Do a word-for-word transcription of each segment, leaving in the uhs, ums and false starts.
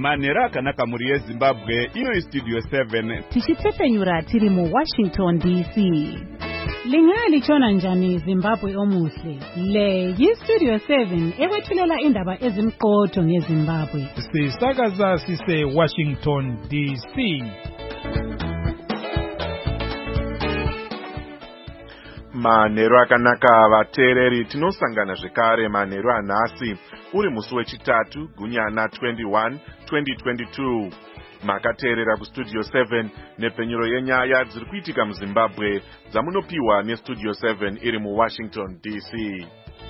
Manera akanaka muri yeZimbabwe ino Studio seven tichitsepenyura tiri mu Washington D C. Lingali chona njani Zimbabwe omuhle. Le yi Studio seven ewethulela indaba ezimqotho ngeZimbabwe. Sisakaza sise Washington D C. Manero akanaka vateereri, tinosangana zvekare manero anhasi uri musi wechitatu gunyana twenty-one twenty twenty-two. Makateerera kustudio seven nepenyero yenyaya dziri kuitika muZimbabwe dzamunopiwa nestudio seven iri muWashington D C.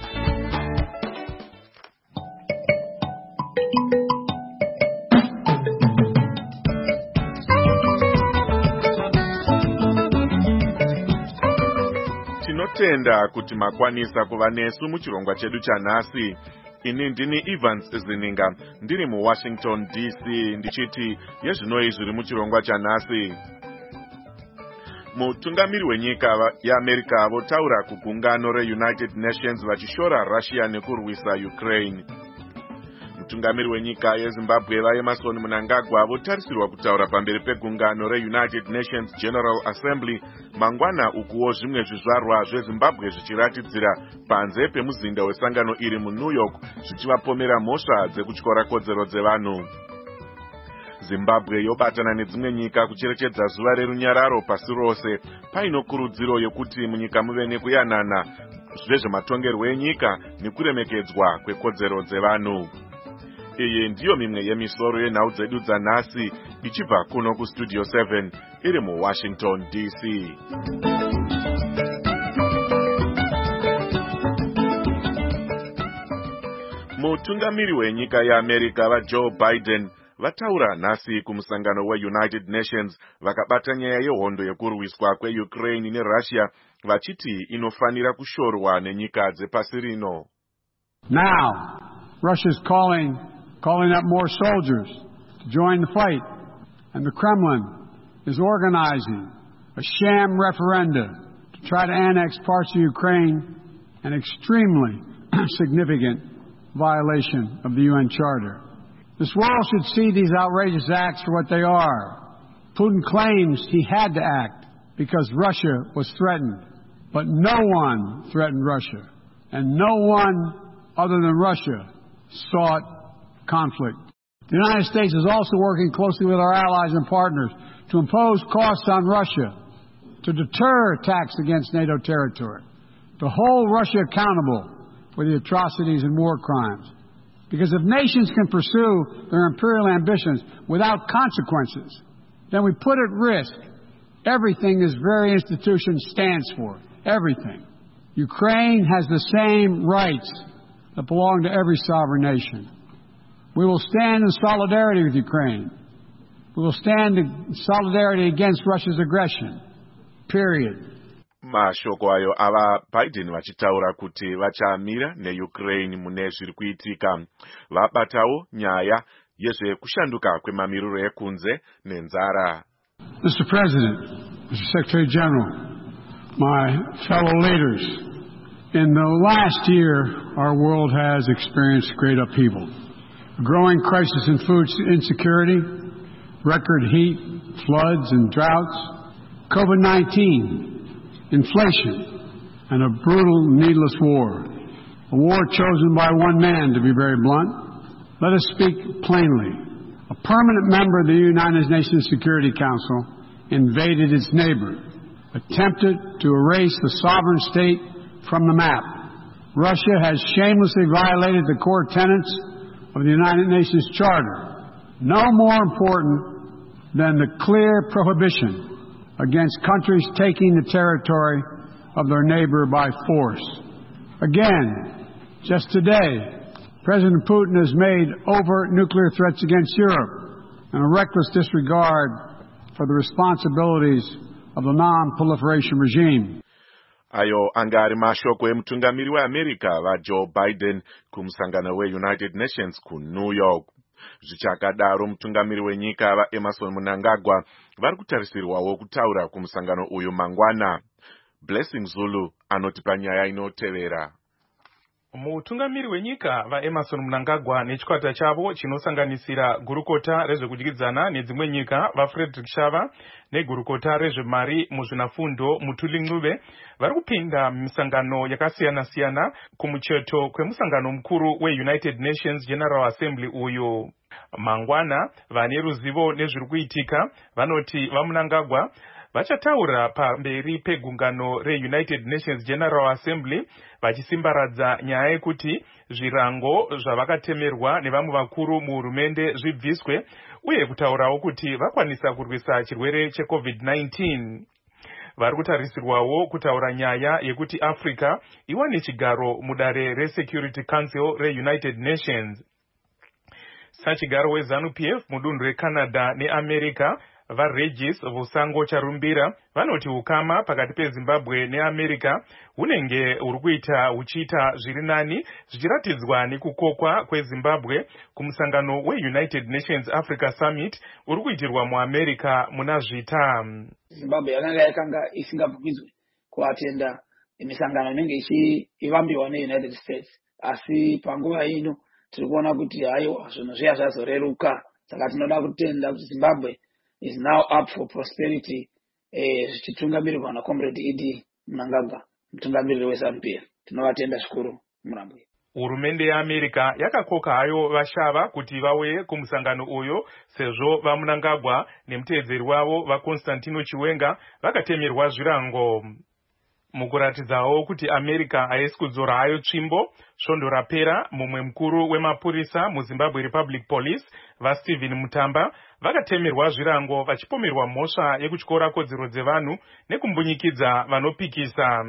Tinotenda kuti makwanisa kuva nesu muchirongwa chedu chanhasi. Ini ndini Evans Zininga ndiri muWashington D C ndichiti yezvinoi zviri muchirongwa chanhasi. Mutungamiri wenyika yeAmerica votaura kugungano reUnited Nations vachishora Russia nekurwisa Ukraine. Mutungamiri wenyika yeZimbabwe vaEmerson Mnangagwa votarisirwa kutaura pamberi pegungano reUnited Nations General Assembly mangwana ukuwo zvimwe zvizvarwa zveZimbabwe zvichiratidzira panze pemuzinda wesangano iri muNew York zvichivapomera mhosva dzekutyora kodzero dzevanhu. Zimbabwe yobatana nedzimwe nyika kucherechedza zuva rerunyararo pasi rose painokurudziro yokuti munyika muve nekuyanana zvezvematongerwo enyika nekuremekedzwa kwekodzero dzevanhu. Iyi ndiyo mimwe yemisoro yenhau dzedu dzanhasi ichibva kuno kustudio seven iri muWashington D C. Mutungamiri wenyika yeAmerica vaJoe Biden vataura nhasi kumusangano weUnited Nations vakabata nyaya yehondo yekurwiswa kweUkraine neRussia vachiti inofanira kushorwa nenyika dzepasi rino. Now, Russia's calling calling up more soldiers to join the fight, and the Kremlin is organizing a sham referenda to try to annex parts of Ukraine, an extremely significant violation of the U N Charter. This world should see these outrageous acts for what they are. Putin claims he had to act because Russia was threatened, but no one threatened Russia, and no one other than Russia sought conflict. The United States is also working closely with our allies and partners to impose costs on Russia, to deter attacks against NATO territory, to hold Russia accountable for the atrocities and war crimes. Because if nations can pursue their imperial ambitions without consequences, then we put at risk everything this very institution stands for. Everything. Ukraine has the same rights that belong to every sovereign nation. We will stand in solidarity with Ukraine. We will stand in solidarity against Russia's aggression. Period. Mashoko ayo ava Biden vachitaura kuti vachamira neUkraine mune zviri kuitika. Vabatawo nyaya yezvekushanduka kwemamiriro ekunze nenzara. Mister President, Mister Secretary General, my fellow leaders, in the last year our world has experienced great upheaval. A growing crisis in food insecurity, record heat, floods and droughts, COVID nineteen, inflation, and a brutal, needless war. A war chosen by one man, to be very blunt. Let us speak plainly. A permanent member of the United Nations Security Council invaded its neighbor, attempted to erase the sovereign state from the map. Russia has shamelessly violated the core tenets of the United Nations Charter, no more important than the clear prohibition against countries taking the territory of their neighbor by force. Again, just today, President Putin has made overt nuclear threats against Europe and a reckless disregard for the responsibilities of the non-proliferation regime. Ayo angari mashoko emutungamiri weAmerica vaJoe Biden kumusangano weUnited Nations kuNew York. Zvichakadaro mutungamiri wenyika vaEmerson Mnangagwa vari kutarisirwawo kutaura kumusangano uyu mangwana. Blessing Zulu anoti panyaya inotevera. Mutungamiri wenyika vaEmmerson Mnangagwa nechikwata chavo chinosanganisira gurukota rezvekudyidzana nedzimwe nyika vaFrederick Shava negurukota rezvemari muzvinafundo Mutuli Ncube vari kupinda misangano yakasiyana siyana kumucheto kwemusangano mukuru weUnited Nations General Assembly uyu. Mangwana vane ruzivo nezviri kuitika vanoti vaMnangagwa vachataura pamberi pegungano reUnited Nations General Assembly vachisimbaradza nyaya yekuti zvirango zvavakatemerwa nevamwe vakuru muhurumende zvibviswe uye kutaurawo kuti vakwanisa kurwisa chirwere cheCovid nineteen. Vari kutarisirwawo kutaura nyaya yekuti Africa iwane chigaro mudare reSecurity Council reUnited Nations. Sachigaro weZANU P F mudunhu reCanada neAmerica vaRegis Vusango Charumbira vanoti ukama pakati peZimbabwe neAmerica hunenge huri kuita huchiita zviri nani zvichiratidzwa nekukokwa kweZimbabwe kumusangano weUnited Nations Africa Summit uri kuitirwa muAmerica muna zvita. Zimbabwe yakanga yakanga isingabvumidzwe kuatenda imisangano inenge ichivambiwa neUnited States, asi panguva ino tiri kuona kuti haiwa zvinhu zviya zvazoreruka. Saka tinoda kutenda kuti Zimbabwe is now up for prosperity, eh, zvichitungamirirwa naComrade Idi Mnangagwa, mutungamiriri weZANU P F. Tinovatenda zvikuru murambwe. Hurumende yeAmerica yakakoka hayo vashava kuti vauye kumusangano uyo sezvo vaMnangagwa nemuteedzeri wavo vaConstantino Chiwenga vakatemerwa zvirango. Mukuratidzawo kuti America haisi kudzora hayo tsvimbo, svondo rapera mumwe mukuru wemapurisa muZimbabwe Republic Police vaStephen Mutamba vakatemerwa zvirango vachipomerwa mhosva yekutyora kodzero dzevanhu nekumbunyikidza vanopikisa.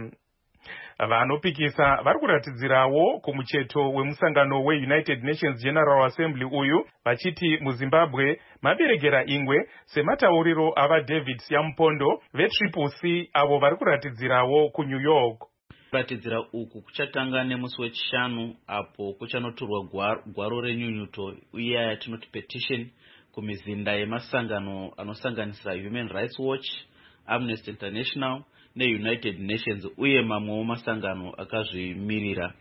Vanopikisa vari kuratidzirawo kumucheto wemusangano weUnited Nations General Assembly uyu vachiti muZimbabwe maberekera ingwe sematauriro ava David Siampondo veTriple C avo vari kuratidzirawo kuNew York. Kuratidzira uku kuchatanga nemusi wechishanu apo kuchanoturwa gwaro renyunyuto uye yatinoti petition kumizinda yemasangano anosanganisira Human Rights Watch, Amnesty International neUnited Nations uye mamwewo masangano akazvimirira.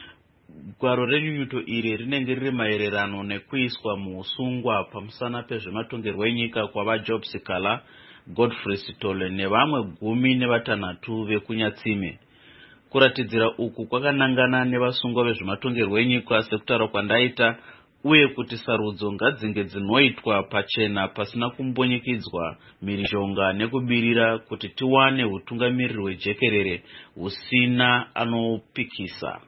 Gwaro renyunyuto iri rinenge riri maererano nekuiswa muusungwa pamusana pezvematongerwo enyika kwavaJob Sikala, Godfrey Sitole nevamwe gumi nevatanhatu vekunyatsime. Kuratidzira uku kwakanangana nevasungwa vezvematongerwo enyika sekutaura kwandaita uye kuti sarudzo ngadzinge dzinoitwa pachena pasina kumbonyikidzwa mhirizhonga nekubirira kuti tiwane hutungamiriri hwejekerere husina anopikisa.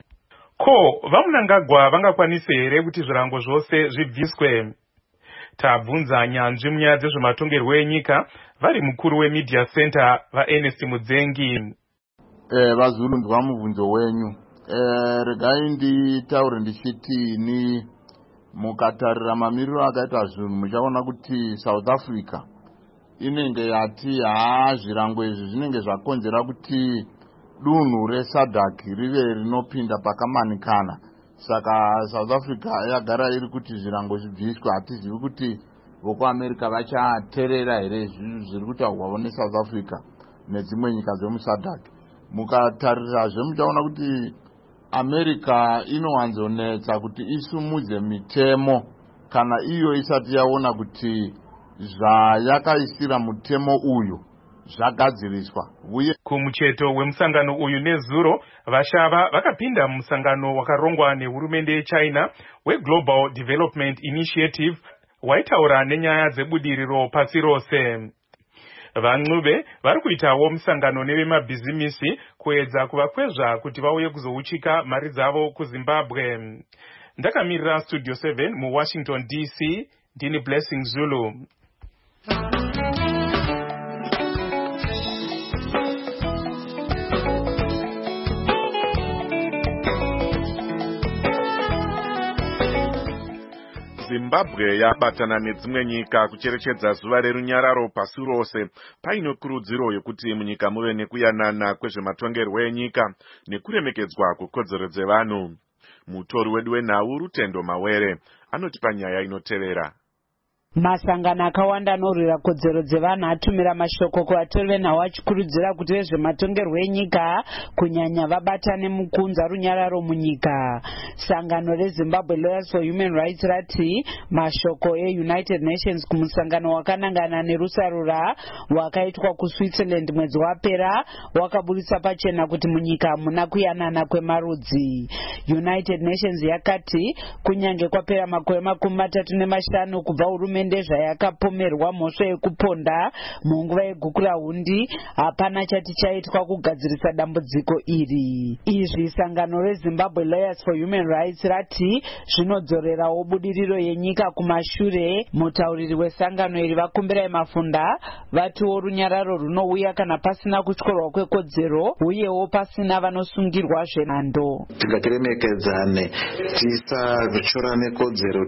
Ko vaMnangagwa vangakwanise here kuti zvirango zvose zvibviswe? Tabvunza nyanzvi munyaya dzezvematongerwo enyika vari mukuru weMedia Center vaErnest Mudzengi. Eh, vazurunzwa mubvunzo wenyu. Eh, regai nditaure ndichiti ni mukatarira mamiriro akaita zvinhu muchaona kuti South Africa inenge yati haa zvirango izvi zvinenge zvakonzera kuti dunhu reSADC rive rinopinda pakamanikana. Saka South Africa yagara iri kuti zvirango zvibviswe. Hatizivi kuti vokuAmerica vachateerera here zviri kutaurwawo neSouth Africa nedzimwe nyika dzemuSADC. Mukatarirazve muchaona kuti America inowanzonetsa kuti isumudze mitemo kana iyo isati yaona kuti zvayakaisira mutemo uyu zvagadziriswa. Uye kumucheto wemusangano uyu nezuro vashava vakapinda musangano wakarongwa nehurumende yeChina weGlobal Development Initiative waitaura nenyaya dzebudiriro pasi rose. VaNcube vari kuitawo musangano nevemabhizimisi kuedza kuvakwezva kuti vauye kuzouchika mari dzavo kuZimbabwe. Ndakamirira Studio seven muWashington D C, ndini Blessing Zulu. Zimbabwe yabatana nedzimwe nyika kucherechedza zuva rerunyararo pasi rose paine kurudziro yokuti munyika muve nekuyanana kwezvematongerwo enyika nekuremekedzwa kwekodzero dzevanhu. Mutori wedu wenhau Rutendo Mawere anotipa nyaya inotevera. Masangano akawanda anorwira kodzero dzevanhu atumira mashoko kuvatori venhau achikurudzira kuti vezvematongerwo enyika kunyanya vabatane mukunza runyararo munyika. Sangano reZimbabwe Lawyers for Human Rights rati mashoko eUnited Nations kumusangano wakanangana nerusarura wakaitwa kuSwitzerland mwedzi wapera wakaburitsa pachena kuti munyika hamuna kuyanana kwemarudzi. United Nations yakati kunyange kwapera makore makumi matatu nemashanu kubva hurumende zvayakapomerwa mhosva yekuponda munguva yegukura hundi, hapana chati chaitwa kugadzirisa dambudziko iri. Izvi sangano reZimbabwe Lawyers for Human Rights rati zvinodzorerawo budiriro yenyika kumashure. Mutauriri wesangano iri vakumbirai mafunda vatiwo runyararo runouya kana pasina kutyorwa kwekodzero uyewo pasina vanosungirwa zvenhando. Tingatiremekedzane, tisachorane kodzero,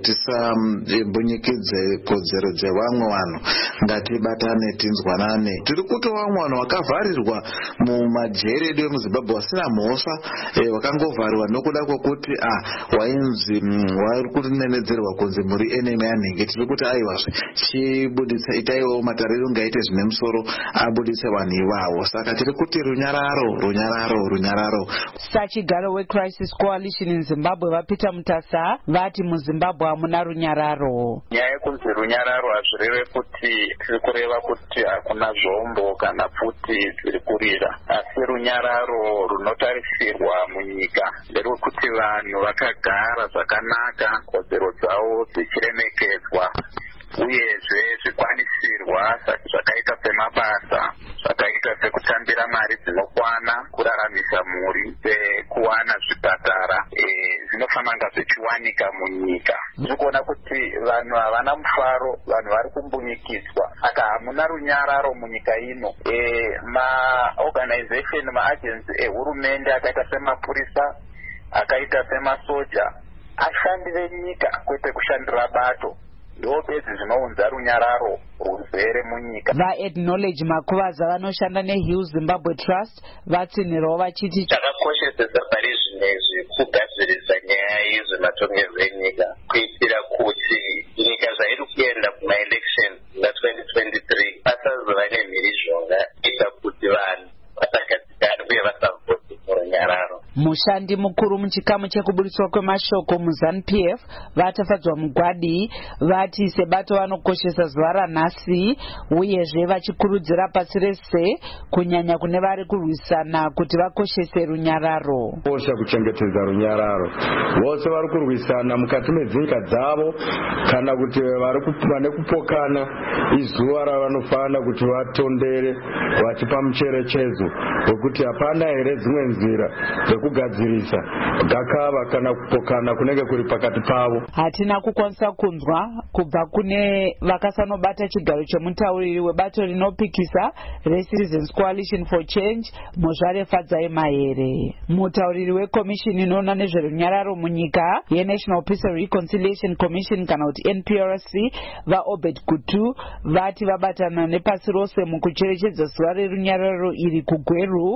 tisambunyikidzane kodzero dzevamwe vanhu, ngatibatane tinzwanane. Tiri kuti vamwe vanhu vakavharirwa mumajeri edu emuZimbabwe vasina mhosva, vakangovharirwa nokuda kwokuti ah wainzi wari kunenedzerwa kunzi muri enemy yanhingi. Tiri kuti aivazve chibuditsa itaiwo matariro ngaite zvine musoro abuditse vanhu ivavo. Saka tiri kuti runyararo runyararo runyararo. Sachigaro weCrisis Coalition in Zimbabwe vapita mutasa vati muZimbabwe hamuna runyararo. Nyaya yekunzi runyararo hazvireve kuti tiri kureva kuti hakuna zvombo kana pfuti dziri kurira, asi runyararo runotarisirwa munyika nderwekuti vanhu vakagara zvakanaka, kodzero dzavo dzichiremekedzwa, uyezve zvikwanisirwa zvakaita semabasa, zvakaita sekutambira mari dzinokwana kuraramisa mhuri, sekuwana zvipatara zvinofanira zvichiwanika munyika. Tiri kuona kuti vanhu havana mufaro, vanhu vari kumbunyikidzwa. Aka hamuna runyararo munyika ino. Maorganization, maagency ehurumende akaita semapurisa, akaita semasoja, ashandi venyika kwete kushandira bato. Ndobedzi zvinounza runyararo ruzere munyika. Va-acknowledge makuvaza vanoshanda neHill Zimbabwe Trust vatsinhirawo vachiti chakakoshesesa pari zvinezvi kugadzirisa nyaya yezvematongerwo enyika kuitira kuti nyika zvairi kuenda kumaelection na-twenty twenty-three pasazova nemhirizhonga ita kuti vanhu vasagadzikana uye vasavhoti murunyararo. Mushandi mukuru muchikamu chekuburitswa kwemashoko muZANU P F vatafadzwa mugwadi vati sebato vanokoshesa zuva ranhasi uyezve vachikurudzira pasi rese kunyanya kune vari kurwisana kuti vakoshese runyararo. Kosha kuchengetedza runyararo. Vose vari kurwisana mukati medzinyika dzavo kana kuti vari kupokana izuva ravanofanira kuti vatondere vachipa mucherechedzo wekuti hapana here dzimwe nzira kugadzirisa gakava kana kupokana kunenge kuri pakati pavo. Hatina kukwanisa kunzwa kubva kune vakasanobata chigaro chemutauriri webato rinopikisa reCitizens Coalition for Change Mozvare Fadzai Mahere. Mutauriri wekomishini inoona nezverunyararo munyika yeNational Peace and Reconciliation Commission kana kuti N P R C vaObed Gutu vati vabatana nepasi rose mukucherechedza zuva rerunyararo iri kuGweru.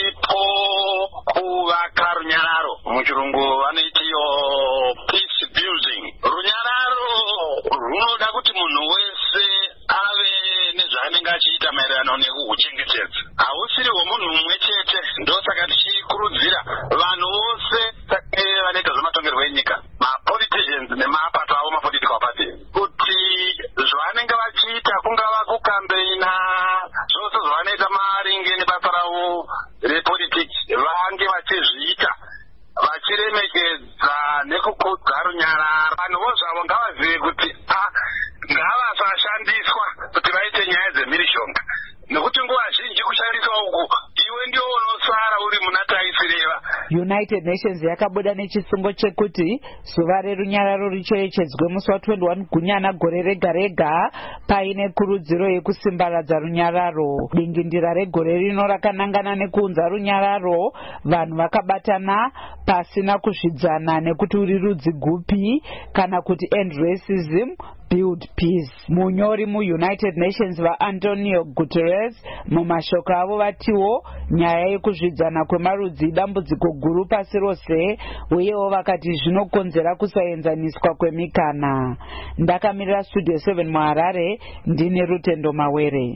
Kuvaka runyararo muchirungu vanoitiyo peace building. Runyararo runoda kuti munhu wese ave nezvaanenge achiita maererano nekuhuchengetedza. Hausiri hwemunhu mumwe chete. Ndosaka tichikurudzira vanhu vose vanoita zvematongerwo enyika, mapoliticians nemapato avo mapolitical parties, kuti zvavanenge vachiita kungava kukambeina zvose zvavanoita maringe nebasa ravo repolitics vange vachizviita vachiremekedza nekukudza runyararo. Vanhuvo zvavo ngavazive kuti ngavasashandiswa kuti vaite nyaya dzemhirizhonga, nekuti nguva zhinji kushandiswa uku iwe ndio unosara uri muna taisireva. United Nations yakabuda nechisungo chekuti zuva rerunyararo richerechedzwe musi wa21 Gunyana gore rega rega paine kurudziro yekusimbaradza runyararo. Dingindira regore rino rakanangana nekuunza runyararo, vanhu vakabatana pasina kuzvidzana nekuti uri rudzi gupi kana kuti end racism, build peace. Munyori mu-United Nations vaAntonio Guterres mumashoko avo vatiwo nyaya yekuzvidzana kwemarudzi dambudziko guru pasi rose, uyewo vakati zvinokonzera kusaenzaniswa kwemikana. Ndakamirira Studio seven muHarare, ndine Rutendo Mawere.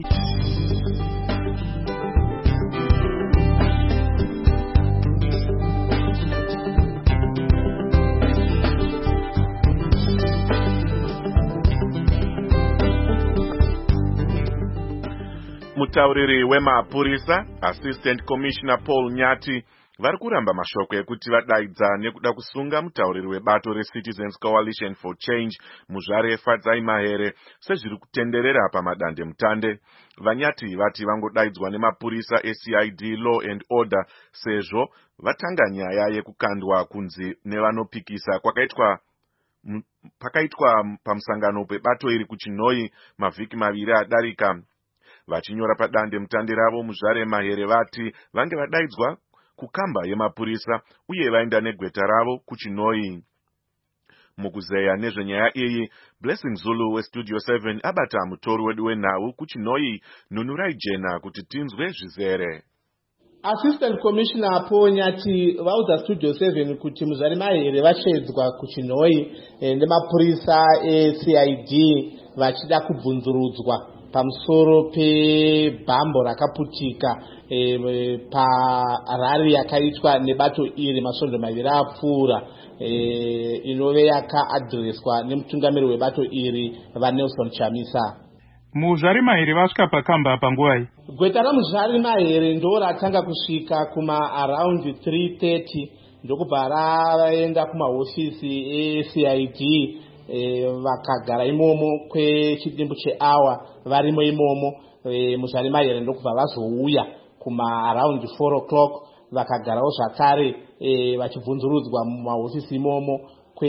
Mutauriri wemapurisa Assistant Commissioner Paul Nyati vari kuramba mashoko ekuti vadaidza nekuda kusunga mutauriri webato reCitizens Coalition for Change Muzvare Fadzai Mahere sezviri kutenderera pamadande mutande. Vanyati vati vangodaidzwa nemapurisa eC I D Law and Order sezvo vatanga nyaya yekukandwa kunzi nevanopikisa kwakaitwa pakaitwa pamusangano pebato iri kuChinoi mavhiki maviri adarika. Vachinyora padande mutande ravo Muzvare Mahere vati vange vadaidzwa kukamba yemapurisa uye vaenda negweta ravo kuChinoi. Mukuzeya nezvenyaya iyi, Blessing Zulu weStudio seven abata mutori wedu wenhau kuChinoi Nunurai Jena kuti tinzwe zvizere. Assistant Commissioner Paul Nyati vaudza Studio seven kuti Muzvare Mahere vashedzwa kuChinoi nemapurisa eC I D vachida kubvunzurudzwa pamusoro pebhambo rakaputika e, parari yakaitwa nebato iri masvondo maviri apfuura e, inove yakaadhireswa nemutungamiri webato iri vaNelson Chamisa. Muzvare Mahere vasvika pakamba panguva. Gweta raMuzvare Mahere ndo ratanga kusvika kuma around three thirty ndokubva raenda kumahofisi eC I D. E, vakagara imomo kwechidimbu cheawa varimo imomo. e, Muzvare Mahere ndokubva vazouya kuma around four o'clock vakagarawo zvakare e, vachibvunzurudzwa mumahofisi imomo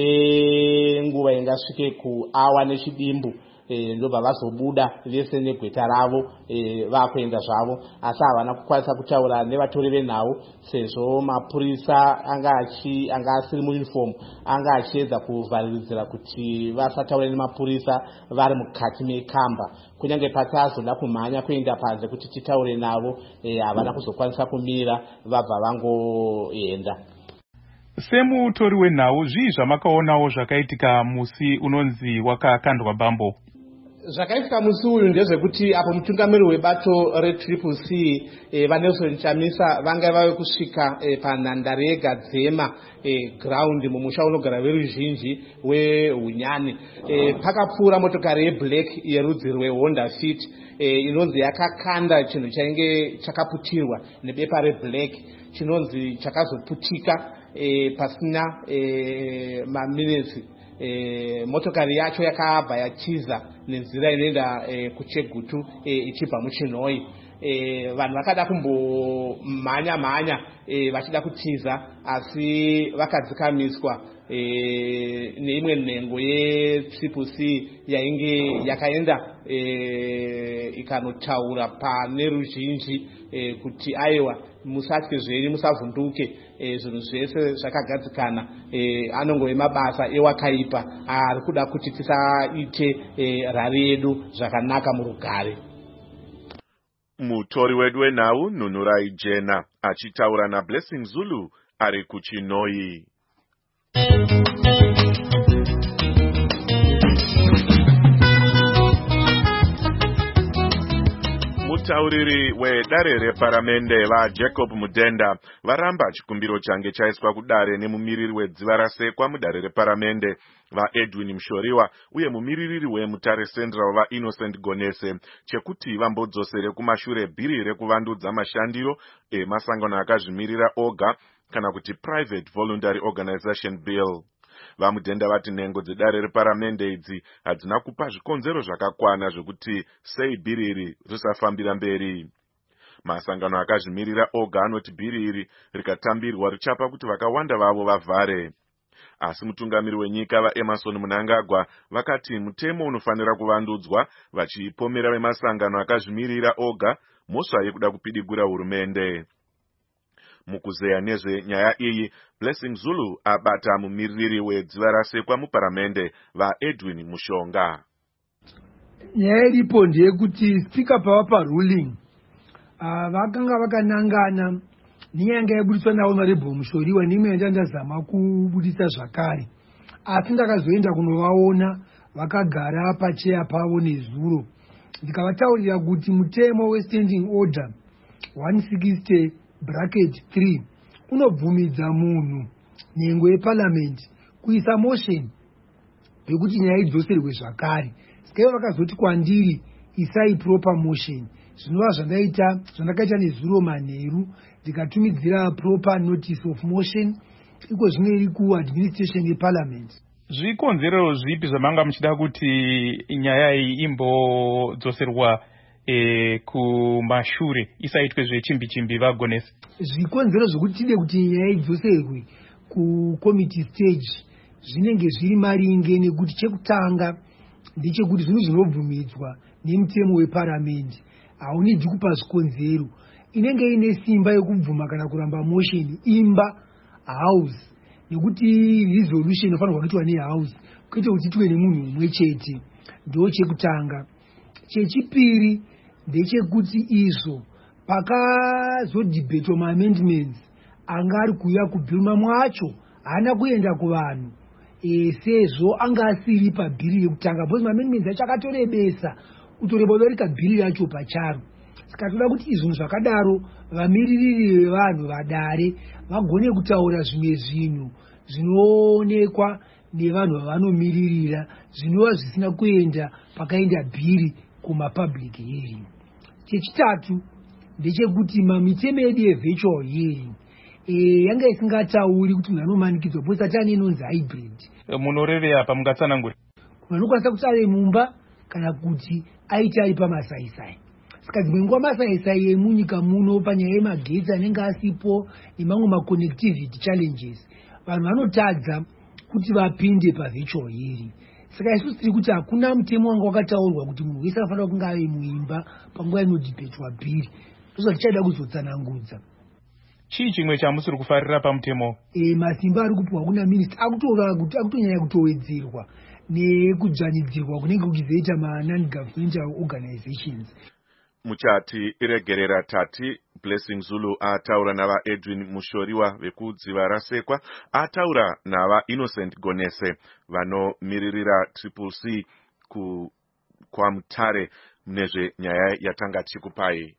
kwenguva ingasvike kuawa nechidimbu. E, ndobva vazobuda vese negweta ravo e, vakuenda zvavo, asi havana kukwanisa kutaura nevatori venhau sezvo mapurisa anga achi anga asiri muuniform anga achiedza kuvhariridzira kuti vasataure nemapurisa vari mukati mekamba. Kunyange pasi azoda kumhanya kuenda panze kuti titaure navo e, havana kuzokwanisa kumira, vabva vangoenda. Semutori wenhau, zvii zvamakaonawo zvakaitika musi unonzi wakakandwa bambo? Zvakaitika musi uyu ndezvekuti apo mutungamiri webato retriple C e, vaNelson Chamisa vanga vave kusvika e, panhandare yeGadzema e, ground mumusha unogara veruzhinji weHunyane. E, pakapfuura motokari yeblack yerudzi rweHonda Fit e, inonzi yakakanda chinhu chainge chakaputirwa nebepa reblack chinonzi chakazoputika e, pasina e, maminitsi. E, motokari yacho yakabva yachiza nenzira inoenda e, kuChegutu e, ichibva muChinoi. E, vanhu vakada kumbomhanya mhanya e, vachida kutiza, asi vakadzikamiswa e, neimwe nhengo yetriple C yainge yakaenda e, ikanotaura pane ruzhinji e, kuti aiwa musatye zveni, musavhunduke, e, zvinhu zvese zvakagadzikana. E, anongove mabasa ewakaipa ari kuda kuti tisaite e, rari yedu zvakanaka murugare. Mutori wedu wenhau Nunurai Jena achitaura naBlessing Zulu ari kuChinoi. Mutauriri wedare reparamende vaJacob Mudenda varamba chikumbiro change chaiswa kudare nemumiriri wedziva rasekwa mudare reparamende vaEdwin Mushoriwa uye mumiriri weMutare Central vaInnocent Gonese chekuti vambodzosere kumashure bhiri rekuvandudza mashandiro emasangano akazvimirira oga kana kuti Private Voluntary Organization Bill. Vamudenda vati nhengo dzedare reparamende idzi hadzina kupa zvikonzero zvakakwana zvekuti sei bhiri iri risafambira mberi. Masangano akazvimirira oga anoti bhiri iri rikatambirwa richapa kuti vakawanda vavo vavhare. Asi mutungamiri wenyika vaEmmerson Mnangagwa vakati mutemo unofanira kuvandudzwa, vachipomera vemasangano akazvimirira oga mhosva yekuda kupidigura hurumende. Mukuzeya nezvenyaya iyi, Blessing Zulu abata mumiriri wedziva rasekwa muparamende vaEdwin Mushonga. nyaya iripo ndeyekuti speaker pavapa ruling uh, vakanga vakanangana nenyanga yabudiswa nahonorable Mushoriwa neimwe yanga ndazama kubudisa zvakare, asi ndakazoenda kunovaona vakagara pacheya pavo nezuro ndikavataurira kuti mutemo westanding order one sixty bracket three unobvumidza munhu nhengo yeparliament kuisa motion yekuti nyaya idzoserwe zvakare. Sikaivo vakazoti kwandiri isai proper motion, zvinova zvandaita zvandakaita nezuro manheru ndikatumidzira proper notice of motion iko zvino iri kuadministration yeparliament. Zvikonzero zvipi zvamanga muchida kuti nyaya iyi imbodzoserwa e, kumashure isaitwe zvechimbi chimbi vagonese? Zvikonzero zvokuti tide kuti nyaya idzoserwe kucommittee stage zvinenge zviri maringe nekuti chekutanga ndechekuti zvinhu zvinobvumidzwa nemutemo weparamende haunidi kupa zvikonzero, inenge ine simba yekubvuma kana kuramba motion imba house, nekuti resolution inofanirwa kuitwa nehouse kwete kuti itwe nemunhu umwe chete. Ndo chekutanga. Chechipiri ndechekuti izvo pakazodhibhetwa maamendments anga ari kuuya kubhiri, mamwe acho haana kuenda kuvanhu e, sezvo anga asiri pabhiri yekutanga, bcause maamendments acho akatorebesa kutoreba kudarika bhiri racho pacharo. Saka toda kuti izvinhu zvakadaro vamiririri vevanhu vadare vagone kutaura zvimwe zvinhu zvinoonekwa nevanhu vavanomiririra zvinova zvisina kuenda pakaenda bhiri kumapublic hearing. Chechitatu ndechekuti mamitemo edu yevirtual hearing e, yanga isingatauri kuti munhu anomanikidzwa bcause atani inonzi hybrid. Munorevera pamungatsanangura munhu anokwanisa kuti ave mumba kana kuti aite ari pamasaisai. Saka dzimwe nguva masaisai emunyika muno panyaya yemagetsi anenge asipo nemamwe maconnectivity challenges vanhu vanotadza kuti vapinde pavirtual hearing. Saka isusu tiri kuti hakuna mutemo wanga wakataurwa kuti munhu wese anofanira kunge ave muimba panguva inodhibhetwa bhiri. Ndozva tichada kuzotsanangudza. Chii chimwe chamusiri kufarira pamutemo? E, masimba ari kupiwa kuna minista akutonyanya kutowedzerwa nekudzvanidzirwa kunenge kuchizoita ma-non-governmental organizations. Muchati iregerera tati Blessing Zulu ataura nava Edwin Mushoriwa vekudziva rasekwa, ataura nava Innocent Gonese vanomiririra Triple C ku kwaMutare nezve nyaya yatanga chikupai.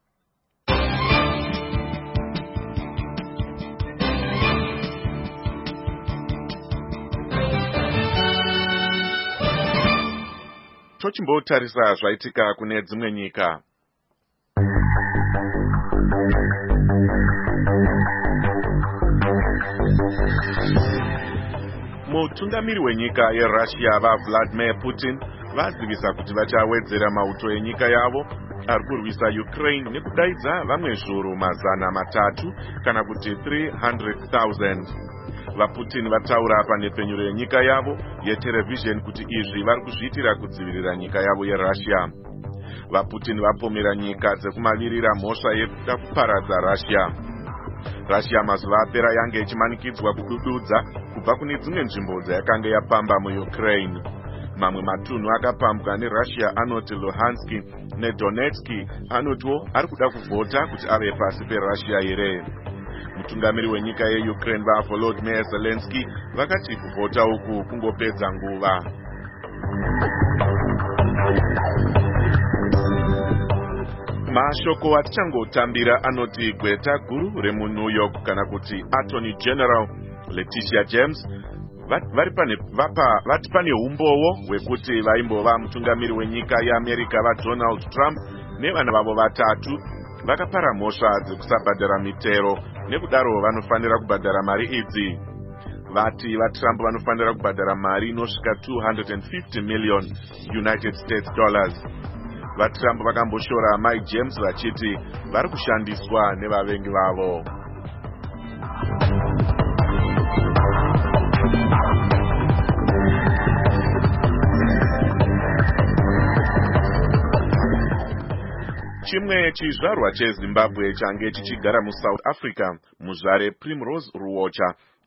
Tochimbotarisa zvaitika kune dzimwe nyika. Mutungamiri wenyika yeRussia vaVladimir Putin vazivisa kuti vachawedzera mauto enyika yavo ari kurwisa Ukraine nekudaidza vamwe zviuru mazana matatu kana kuti three hundred thousand. VaPutin vataura panhepfenyuro yenyika yavo yeterevhizheni kuti izvi vari kuzviitira kudzivirira nyika yavo yeRussia. VaPutin vapomera nyika dzekumavirira mhosva yekuda kuparadza Russia. Russia mazuva apera yange ichimanikidzwa kudududza kubva kune dzimwe nzvimbo dzayakanga yapamba muUkraine. Mamwe matunhu akapambwa neRussia anoti Luhansk neDonetsk anotwo ari kuda kuvhota kuti ave pasi peRussia here. Mutungamiri wenyika yeUkraine vaVolodymyr Zelensky vakati kuvhota uku kungopedza nguva. Mashoko atichangotambira anoti gweta guru remuNew York kana kuti Attorney General Letitia James vari pane vapa vati pane umbowo hwekuti vaimbova mutungamiri wenyika yeAmerica vaDonald Trump nevana vavo vatatu vakapara mhosva dzekusabhadhara mitero nekudaro vanofanira kubhadhara mari idzi. Vati vaTrump vanofanira kubhadhara mari inosvika two hundred fifty million United States dollars. VaTrump vakamboshora Mike James vachiti vari kushandiswa nevavengi vavo. Chimwe chizvarwa cheZimbabwe change chichigara muSouth Africa, muzvare Primrose Ruocha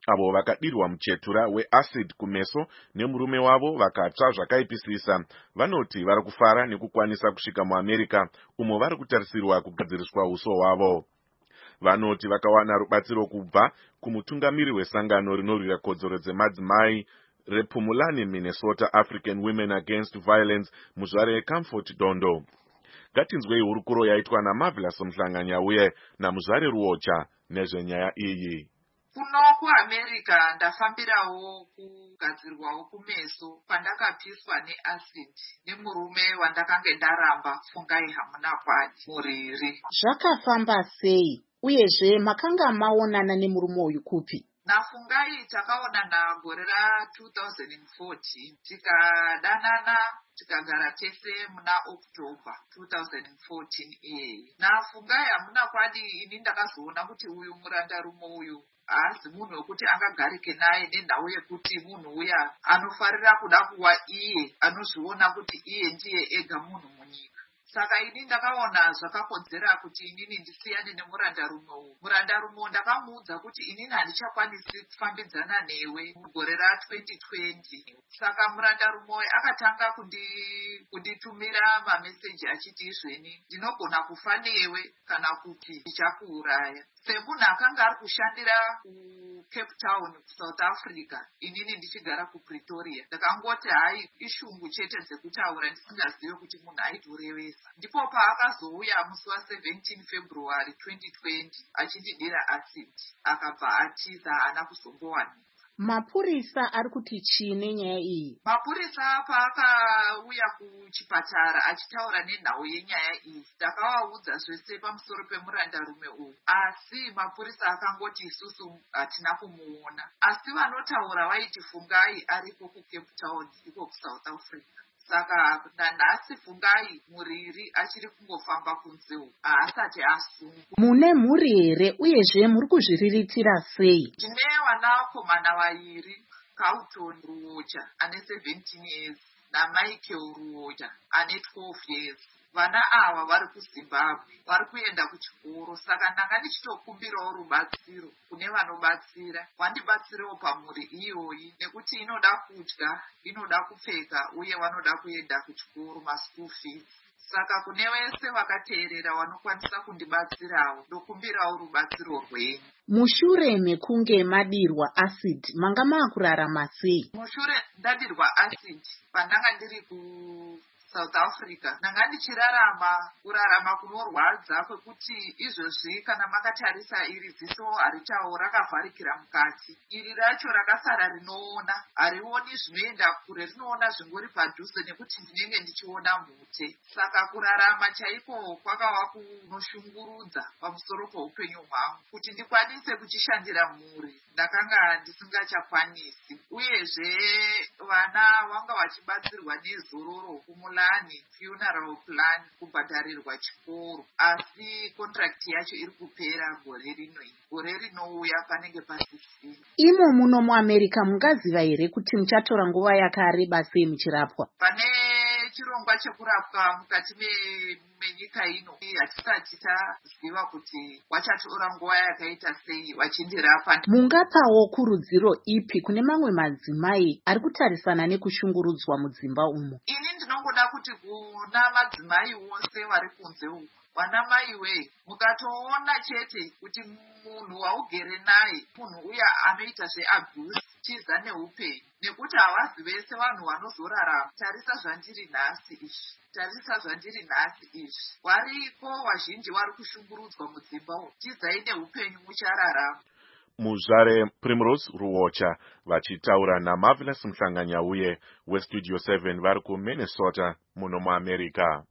avo vakadirwa muchetura weacid kumeso nemurume wavo vakatsva zvakaipisisa vanoti vari kufara nekukwanisa kusvika muamerica umo vari kutarisirwa kugadziriswa uso hwavo. Vanoti vakawana rubatsiro kubva kumutungamiri wesangano rinorwira kodzero dzemadzimai rePumulani, Minnesota African Women Against Violence muzvare Comfort Dondo. Ngatinzwei hurukuro yaitwa naMarvelous Mhlanganyauye namuzvare Ruocha nezvenyaya iyi. Kuno kuAmerica ndafambirawo kugadzirwawo kumeso pandakapiswa neacid nemurume wandakanga ndaramba fungai hamuna kwadi muriri. Zvakafamba sei uyezve makanga maonana nemurume uyu kupi? Nafungai takaonana gore ra two thousand fourteen tikadanana tikagara tese muna October two thousand fourteen iyeyi. Nafungai hamuna kwadi ini ndakazoona kuti uyu murandarume uyu haasi munhu wekuti angagarike naye nenhau yekuti munhu uya anofarira kuda kuva iye anozviona kuti iye ndiye ega munhu munyika. Saka ini ndakaona zvakakodzera kuti inini ndisiyane nemurandarume uyu. Murandarume ndakamuudza kuti inini handichakwanisi kufambidzana newe mugore ra twenty twenty. Saka murandarume akatanga kundi kunditumira mameseji achiti izveni ndinogona kufa newe kana kuti ndichakuuraya. Semunhu akanga ari kushandira kuCape Town kuSouth Africa inini ndichigara kuPretoria, ndakangoti hai ishungu chete dzekutaura ndisingazivi kuti munhu aitorevesa. Ndipo paakazouya musi wa seventeen February twenty twenty achindidira acid akabva atiza haana kuzombowanika. Mapurisa ari kuti chii nenyaya iyi? Mapurisa paakauya kuchipatara achitaura nenhau yenyaya iyi ndakavaudza zvese pamusoro pemurandarume uyu, asi mapurisa akangoti isusu hatina kumuona, asi vanotaura vaiti fungai aripo kuCape Town iko kuSouth Africa. Saka nanhasi fungai muriri achiri kungofamba kunze uku haasati asungwa. Mune mhuri here uyezve muri kuzviriritira sei? Ndine vanakomana vaviri, Carlton Ruocha ane seventeen years naMichael Ruocha ane twelve years. Vana ava vari kuZimbabwe vari kuenda kuchikoro, saka ndanga ndichitokumbirawo rubatsiro kune vanobatsira vandibatsirewo pamhuri iyoyi nekuti inoda kudya, inoda kupfeka uye vanoda kuenda kuchikoro maschool fees. Saka kune vese vakateerera vanokwanisa kundibatsirawo ndokumbirawo rubatsiro rwenyu. Mushure mekunge madirwa acid manga maakurarama sei? Mushure ndadirwa acid pandanga ndiri ku South Africa ndanga ndichirarama kurarama kunorwadza kwekuti izvozvi kana makatarisa iri ziso harichawo rakavharikira mukati. Iri racho rakasara rinoona, harioni zvinoenda kure, rinoona zvingori padhuze nekuti ndinenge ndichiona mhute. Saka kurarama chaiko kwakava kunoshungurudza pamusoro poupenyu hwangu. Kuti ndikwanise kuchishandira mhuri ndakanga ndisingachakwanisi, uyezve vana vanga vachibatsirwa nezororo kumula funeral plan kubhadharirwa chikoro, asi contract yacho iri kupera gore rino gore rinouya panenge pasisina. Imo muno muAmerica mungaziva here kuti muchatora nguva yakareba sei muchirapwa? Pane chirongwa chekurapwa mukati menyika ino hatisati taziva kuti wachatora nguva yakaita sei vachindirapa. Mungapawo kurudziro ipi kune mamwe madzimai ari kutarisana nekushungurudzwa mudzimba umo? Ini ndinongoda kuti kuna madzimai wose vari kunze uku, vana maiwe, mukatoona chete kuti munhu waugere naye munhu uya anoita zveabuse, chiza neupenyu, nekuti havazi vese vanhu vanozorarama. Tarisa zvandiri nhasi izvi, tarisa zvandiri nhasi izvi, variko vazhinji vari kushungurudzwa mudzimba umu, chizai neupenyu muchararama. Muzvare Primrose Ruocha vachitaura naMarvelous Mhlanganyauye weStudio seven vari kuMinnesota muno muAmerica.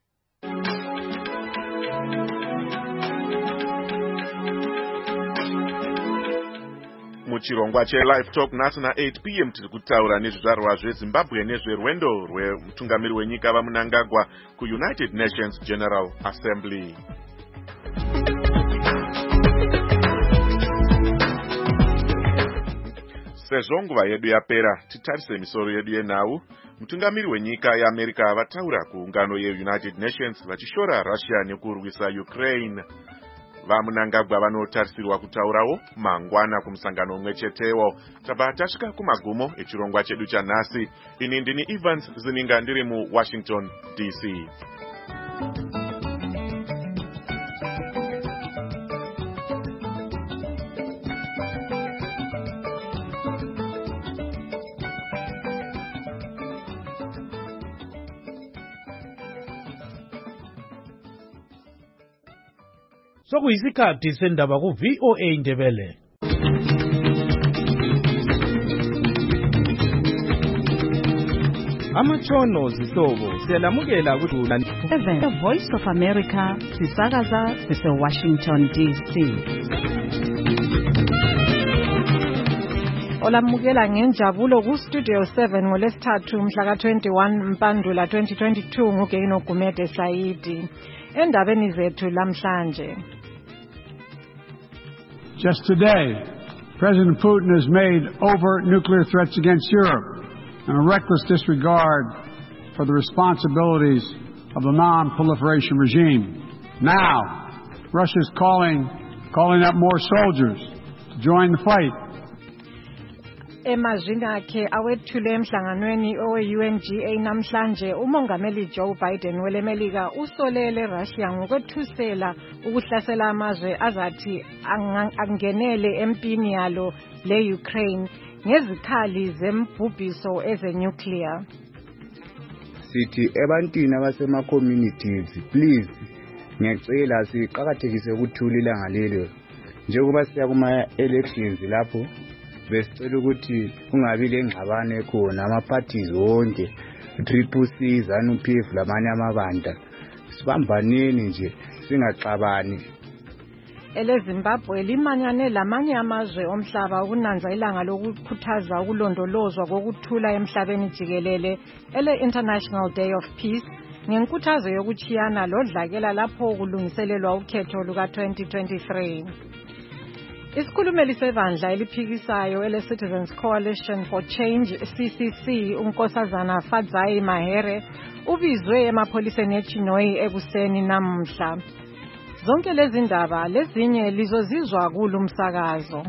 Muchirongwa cheLive Talk nhasi na eight p m tiri kutaura nezvizvarwa zveZimbabwe nezverwendo rwemutungamiri wenyika vaMnangagwa kuUnited Nations General Assembly. Sezvo nguva yedu yapera, titarise misoro yedu yenhau. Mutungamiri wenyika yeAmerica vataura kuungano yeUnited Nations vachishora Russia nekurwisa Ukraine. vaMnangagwa vanotarisirwa kutaurawo mangwana kumusangano umwe chetewo. Tabva tasvika kumagumo echirongwa chedu chanhasi. Ini ndini Evans Zininga ndiri muWashington D C. Sokuyisikhathi sendaba ku V O A Ndebele. Amachono zihlobo siyalamukela kuduna The Voice of America sisakaza sise Washington D C. Olamukela ngenjabulo ku Studio seven ngolesithathu mhla ka twenty-one Mpandula twenty twenty-two ngugeyino Gumede Saidi. Endabeni zethu lamhlanje. Just today, President Putin has made overt nuclear threats against Europe and a reckless disregard for the responsibilities of the non-proliferation regime. Now, Russia is calling, calling up more soldiers to join the fight. Emazwini akhe awethule emhlanganweni owe-U N G A namhlanje umongameli Joe Biden welemelika usolele Russia ngokwethusela ukuhlasela amazwe azathi angenele empini yalo le-Ukraine ngezikhali zembhubhiso ezenuclear. Sithi ebantwini abasema-communities, please ngiyacela siqakathekise ukuthula ilanga lelo njengoba siya kuma-elections lapho besicela ukuthi kungabi lengxabano khona ama-parties wonke Triple C, ZANU-P F lamanye amabandla sibambaneni nje singaxabani. EleZimbabwe limanyane lamanye amazwe omhlaba ukunanza ilanga lokukhuthaza ukulondolozwa kokuthula emhlabeni jikelele ele-International Day of Peace ngenkuthazo yokuchiyana lodlakela lapho kulungiselelwa ukhetho luka twenty twenty-three. Isikhulumeli sebandla eliphikisayo ele-Citizens Coalition for Change C C C unkosazana Fadzai Mahere ubizwe emapholiseni eChinoyi ekuseni namhla. Zonke lezi ndaba lezinye lizozizwa kulo umsakazo.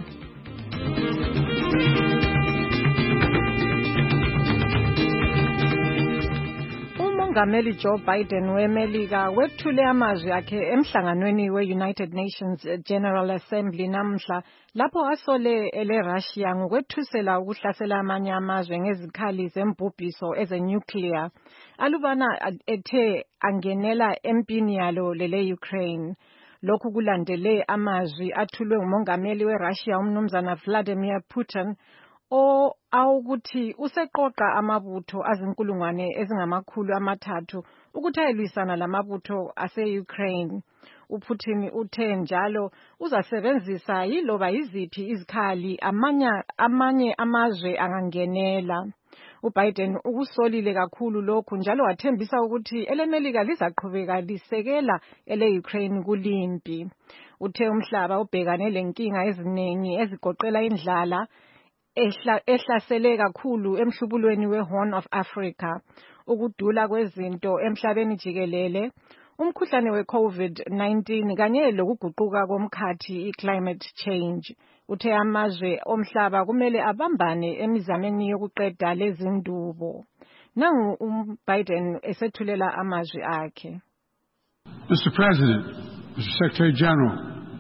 Umongameli Joe Biden weMelika wethule amazwi akhe emhlanganweni we-United Nations General Assembly namhla lapho asole ele-Russia ngokwethusela ukuhlasela amanye amazwe ngezikhali zembhubhiso ezenuclear alubana ethe angenela empini yalo lele-Ukraine. Lokhu kulandele amazwi athulwe umongameli weRussia umnumzana Vladimir Putin o awukuthi useqoqa amabutho azinkulungwane ezingamakhulu amathathu ukuthi ayelwisana lamabutho ase-Ukraine. uPutin uthe njalo uzasebenzisa yiloba iziphi izikhali amanye amanye amazwe angangenela. uBiden ukusolile kakhulu lokhu njalo wathembisa ukuthi elemelika lizaqhubeka lisekela ele-Ukraine kulimpi. Uthe umhlaba ubhekane lenkinga eziningi ezigoqela indlala ehla ehlasele kakhulu emhlubulweni weHorn of Africa, ukudula kwezinto emhlabeni jikelele, umkhuhlane we-COVID nineteen kanye lokuguquka komkhathi i-climate change. Uthe amazwe omhlaba kumele abambane emizameni yokuqeda lezi ndubo. Nangu uBiden esethulela amazwi akhe. Mister President, Mister Secretary General,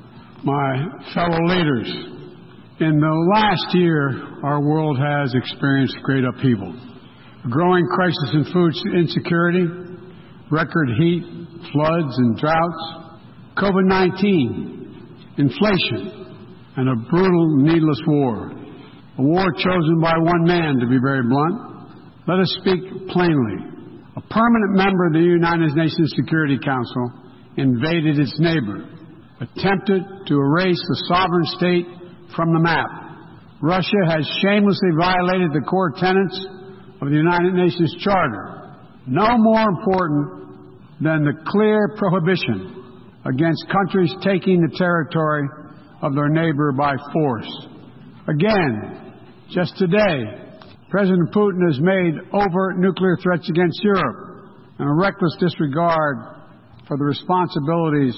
my fellow leaders, in the last year, our world has experienced great upheaval. A growing crisis in food insecurity, record heat, floods and droughts, COVID nineteen, inflation, and a brutal, needless war. A war chosen by one man, to be very blunt. Let us speak plainly. A permanent member of the United Nations Security Council invaded its neighbor, attempted to erase the sovereign state from the map. Russia has shamelessly violated the core tenets of the United Nations Charter, no more important than the clear prohibition against countries taking the territory of their neighbor by force. Again, just today, President Putin has made overt nuclear threats against Europe and a reckless disregard for the responsibilities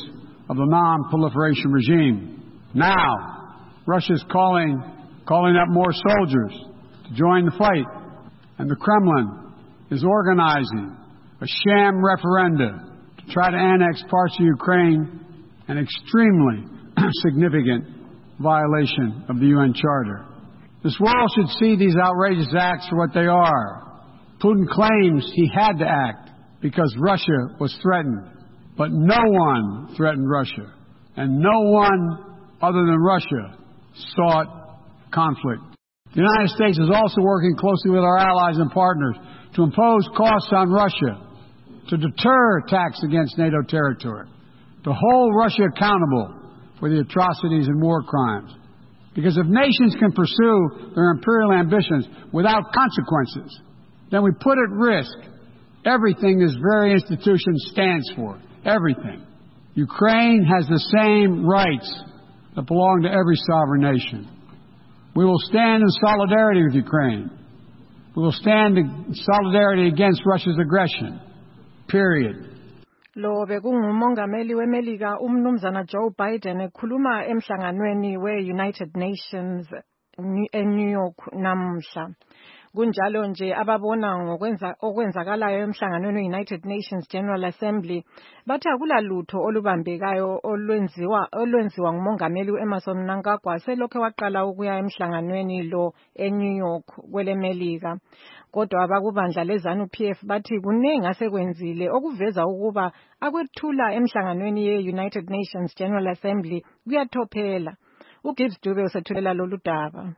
of the non-proliferation regime. Now, Russia's calling, calling up more soldiers to join the fight, and the Kremlin is organizing a sham referenda to try to annex parts of Ukraine, an extremely significant violation of the U N Charter. This world should see these outrageous acts for what they are. Putin claims he had to act because Russia was threatened, but no one threatened Russia, and no one other than Russia sought conflict. The United States is also working closely with our allies and partners to impose costs on Russia, to deter attacks against NATO territory, to hold Russia accountable for the atrocities and war crimes. Because if nations can pursue their imperial ambitions without consequences, then we put at risk everything this very institution stands for. Everything. Ukraine has the same rights that belong to every sovereign nation. We will stand in solidarity with Ukraine. We will stand in solidarity against Russia's aggression. Period. Lo bekungumongameli weMelika umnumzana Joe Biden ekhuluma emhlanganweni we-United Nations eNew York namuhla. Kunjalo nje ababona ngokwenza okwenzakalayo emhlanganweni we-United Nations General Assembly bathi akulalutho olubambekayo olwenziwa olwenziwa ngumongameli uEmmerson Mnangagwa selokho waqala ukuya emhlanganweni lo eNew York kweleMelika. Kodwa abakubandla leZANU P F bathi kuningi asekwenzile okuveza ukuba akwethula emhlanganweni ye-United Nations General Assembly kuyathophela. uGibbs Dube usethulela lolu daba.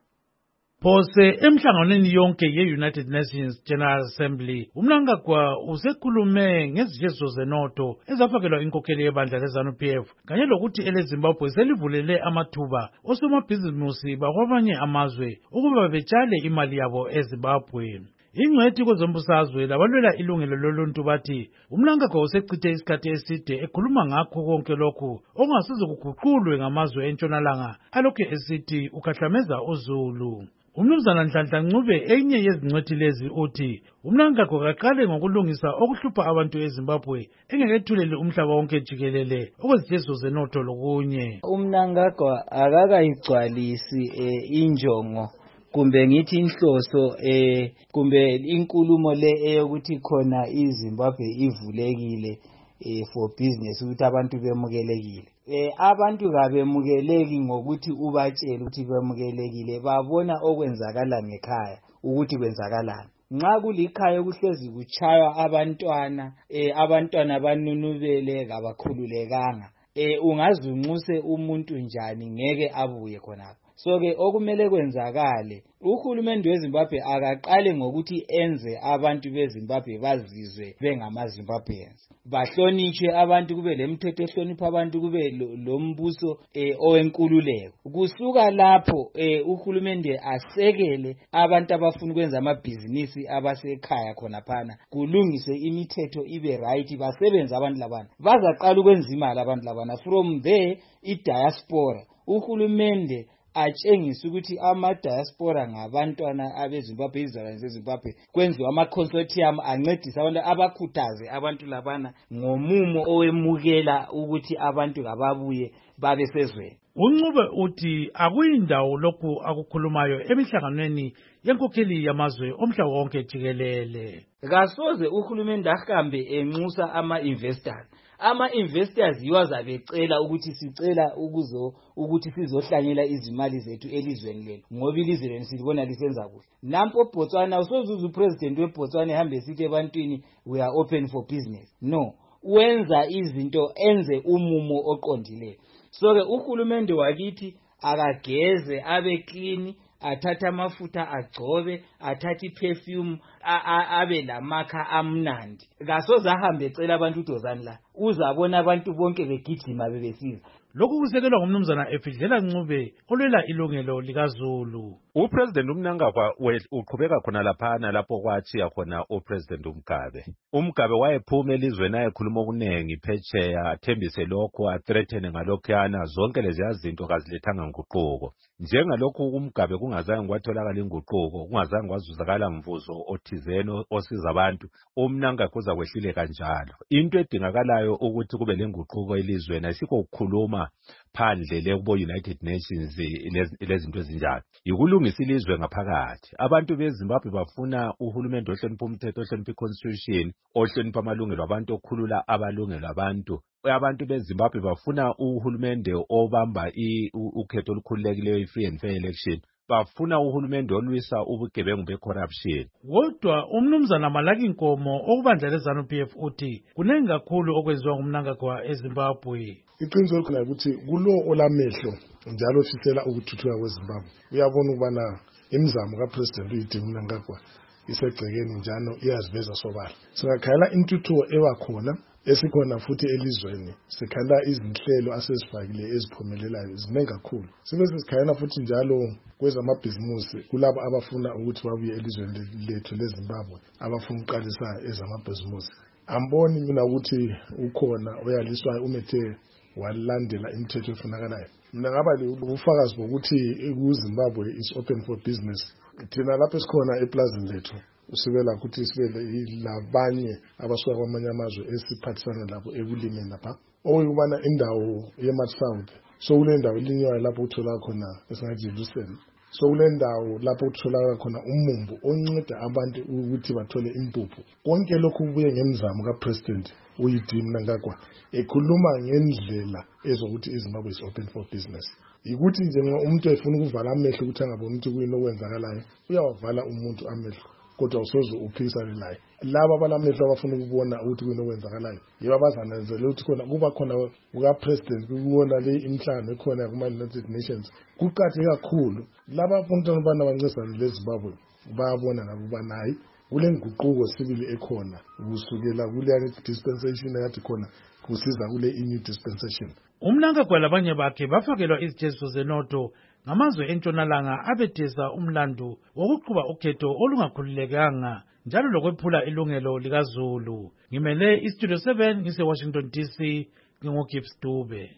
Phose emhlanganweni yonke ye-United Nations General Assembly, uMnangagwa usekhulume ngezijezo zenotho ezafakelwa inkokheli yebandla leZANU P F kanye lokuthi eleZimbabwe selivulele amathuba osomabhizimusi bakwamanye amazwe ukuba betshale imali yabo eZimbabwe. Ingcwethi kwezombusazwe labalwela ilungelo loluntu bathi uMnangagwa usechithe isikhathi eside ekhuluma ngakho konke lokhu ongasizo kuguqulwe ngamazwe entshonalanga alokhu esithi ukhahlameza uZulu. Umnumzana Nhlanhla Ncube enye yezingcwethi lezi uthi uMnangagwa kaqale ngokulungisa okuhlupha abantu eZimbabwe engekethulele umhlaba wonke jikelele okwezijezo zenotho lokunye. uMnangagwa akakayigcwalisi injongo kumbe ngithi inhloso eh kumbe inkulumo le eyokuthi khona iZimbabwe ivulekile eh for business ukuthi abantu bemukelekile. Eh abantu kabemukeleki ngokuthi ubatshela ukuthi bemukelekile, babona okwenzakala ngekhaya ukuthi kwenzakalani. Nxa kulikhaya kuhlezi kuchaywa abantwana eh abantwana banunubele kabakhululekanga, eh ungazunxuse umuntu njani ngeke abuye khonapho. So ke okumele kwenzakale uhulumende weZimbabwe akaqale ngokuthi enze abantu beZimbabwe bazizwe bengamaZimbabweans, bahlonishwe abantu, kube lemithetho ehlonipha abantu, kube lombuso eh, owenkululeko. Kusuka lapho eh, uhulumende asekele abantu abafuna ukwenza amabhizinisi abasekhaya khona phana, kulungiswe imithetho ibe right, basebenze abantu labana, bazaqala ukwenza imali abantu labana. From there idiaspora uhulumende atshengisa ukuthi ama-diaspora ngabantwana abeZimbabwe, izizalwane zeZimbabwe, kwenziwa ama-consortium ancedisa abantu, abakhuthaze abantu labana ngomumo owemukela ukuthi abantu kababuye babe sezweni. uNcube uthi akuyindawo lokhu akukhulumayo emihlanganweni yenkokheli yamazwe omhlaba wonke jikelele. Kasoze uhulumende ahambe enxusa ama-investors. Ama-investors yiwo azabecela ukuthi sicela ukuzo ukuthi sizohlanyela izimali zethu elizweni lelo ngoba ilizwe lelo silibona lisenza kuhle. Nampo Botswana usozuza upresident weBotswana ehambe esithi ebantwini we are open for business. No, wenza izinto enze umumo oqondileyo. So ke uhulumende wakithi akageze abe clean, athatha amafutha agcobe, athatha iperfume, abe lamakha amnandi. Kasoze ahambe ecela abantu udozani la, uzabona abantu bonke begijima bebesiza. Lokhu kusekelwa ngumnumzana Efidlela Ncube olwela ilungelo likaZulu. Upresident uMnangagwa uqhubeka khona laphana lapho kwatshiya khona upresident uMgabe. uMgabe wayephuma elizweni ayekhuluma okunengi phetsheya, athembise lokho, athreaten ngalokhuyana, zonke lezi zinto kazilethanga nguquko. Njengalokhu uMgabe kungazange kwatholakala inguquko, kungazange kwazuzakala mvuzo othizeno osiza abantu, uMnangagwa uzakwehlile kanjalo. Into edingakalayo esikubonayo ukuthi kube lenguquko elizweni asikho ukukhuluma phandle le kubo United Nations lezinto ezinjalo yikulungisa ilizwe ngaphakathi abantu beZimbabwe bafuna uhulumende ohlonipha umthetho ohlonipha iconstitution ohlonipha amalungelo abantu okhulula abalungelo abantu abantu beZimbabwe bafuna uhulumende obamba ukhetho olukhululekileyo i-free and fair election bafuna uhulumende olwisa ubugebengu be-corruption. Kodwa umnumzana Malaki Nkomo okubandla leZANU P F uthi kuningi kakhulu okwenziwa ngumnangagwa eZimbabwe. Iqiniso likhona ukuthi kulo olamehlo njalo ofisela ukuthuthuka kweZimbabwe uyabona ukubana imizamo kaPresident uYidimu Mnangagwa isegcekeni njalo iyaziveza sobala. Singakhayela intuthuko ebakhona esikhona futhi elizweni sikhala izinhlelo asezifakile eziphumelelayo ziningi kakhulu. Sibe sikhayela futhi njalo kwezamabhizimusi kulabo abafuna ukuthi babuye elizweni lethu leZimbabwe abafuna ukuqalisa ezamabhizimusi. Amboni mina ukuthi ukhona oyaliswayo umethe walandela imithetho efunakalayo. Mina ngaba ubufakazi bokuthi kuZimbabwe is open for business. Thina lapho esikhona eplazini lethu usibela ukuthi sibele labanye abasuka kwamanye amazwe esiphathisana labo ekulimeni lapha okuyibana indawo yeMatsouth so kule ndawo linywayo lapho uthola khona esingathi Luseni so kule ndawo lapho uthola khona umumbu onceda abantu ukuthi bathole impuphu konke lokhu kubuye ngemizamo kaPresident uYidimu Mnangagwa ekhuluma ngendlela ezokuthi iZimbabwe is open for business. Ikuthi nje umuntu efuna ukuvala amehlo ukuthi angaboni ukuthi kuyini okwenzakalayo uyawavala umuntu amehlo kodwa usoze uphikisane naye. Laba abalamehlo abafuna ukubona ukuthi kuyini okwenzakalayo yiba abazananzela ukuthi khona kuba khona uka President kubona le imhlangano ekhona kuma United Nations kuqhatheke kakhulu. Laba abafuna ukubana abancedisane leZimbabwe bayabona ngakuba nayi kule nguquko sibili ekhona kusukela kule dispensation yathi khona kusiza kule new dispensation. Umnangagwa labanye bakhe bafakelwa izithetho zenoto ngamazwe entshonalanga abedisa umlando wokuqhuba ukhetho olungakhululekanga njalo lokwephula ilungelo likaZulu. Ngimele iStudio seven ngise Washington D C ngingoGibbs Dube.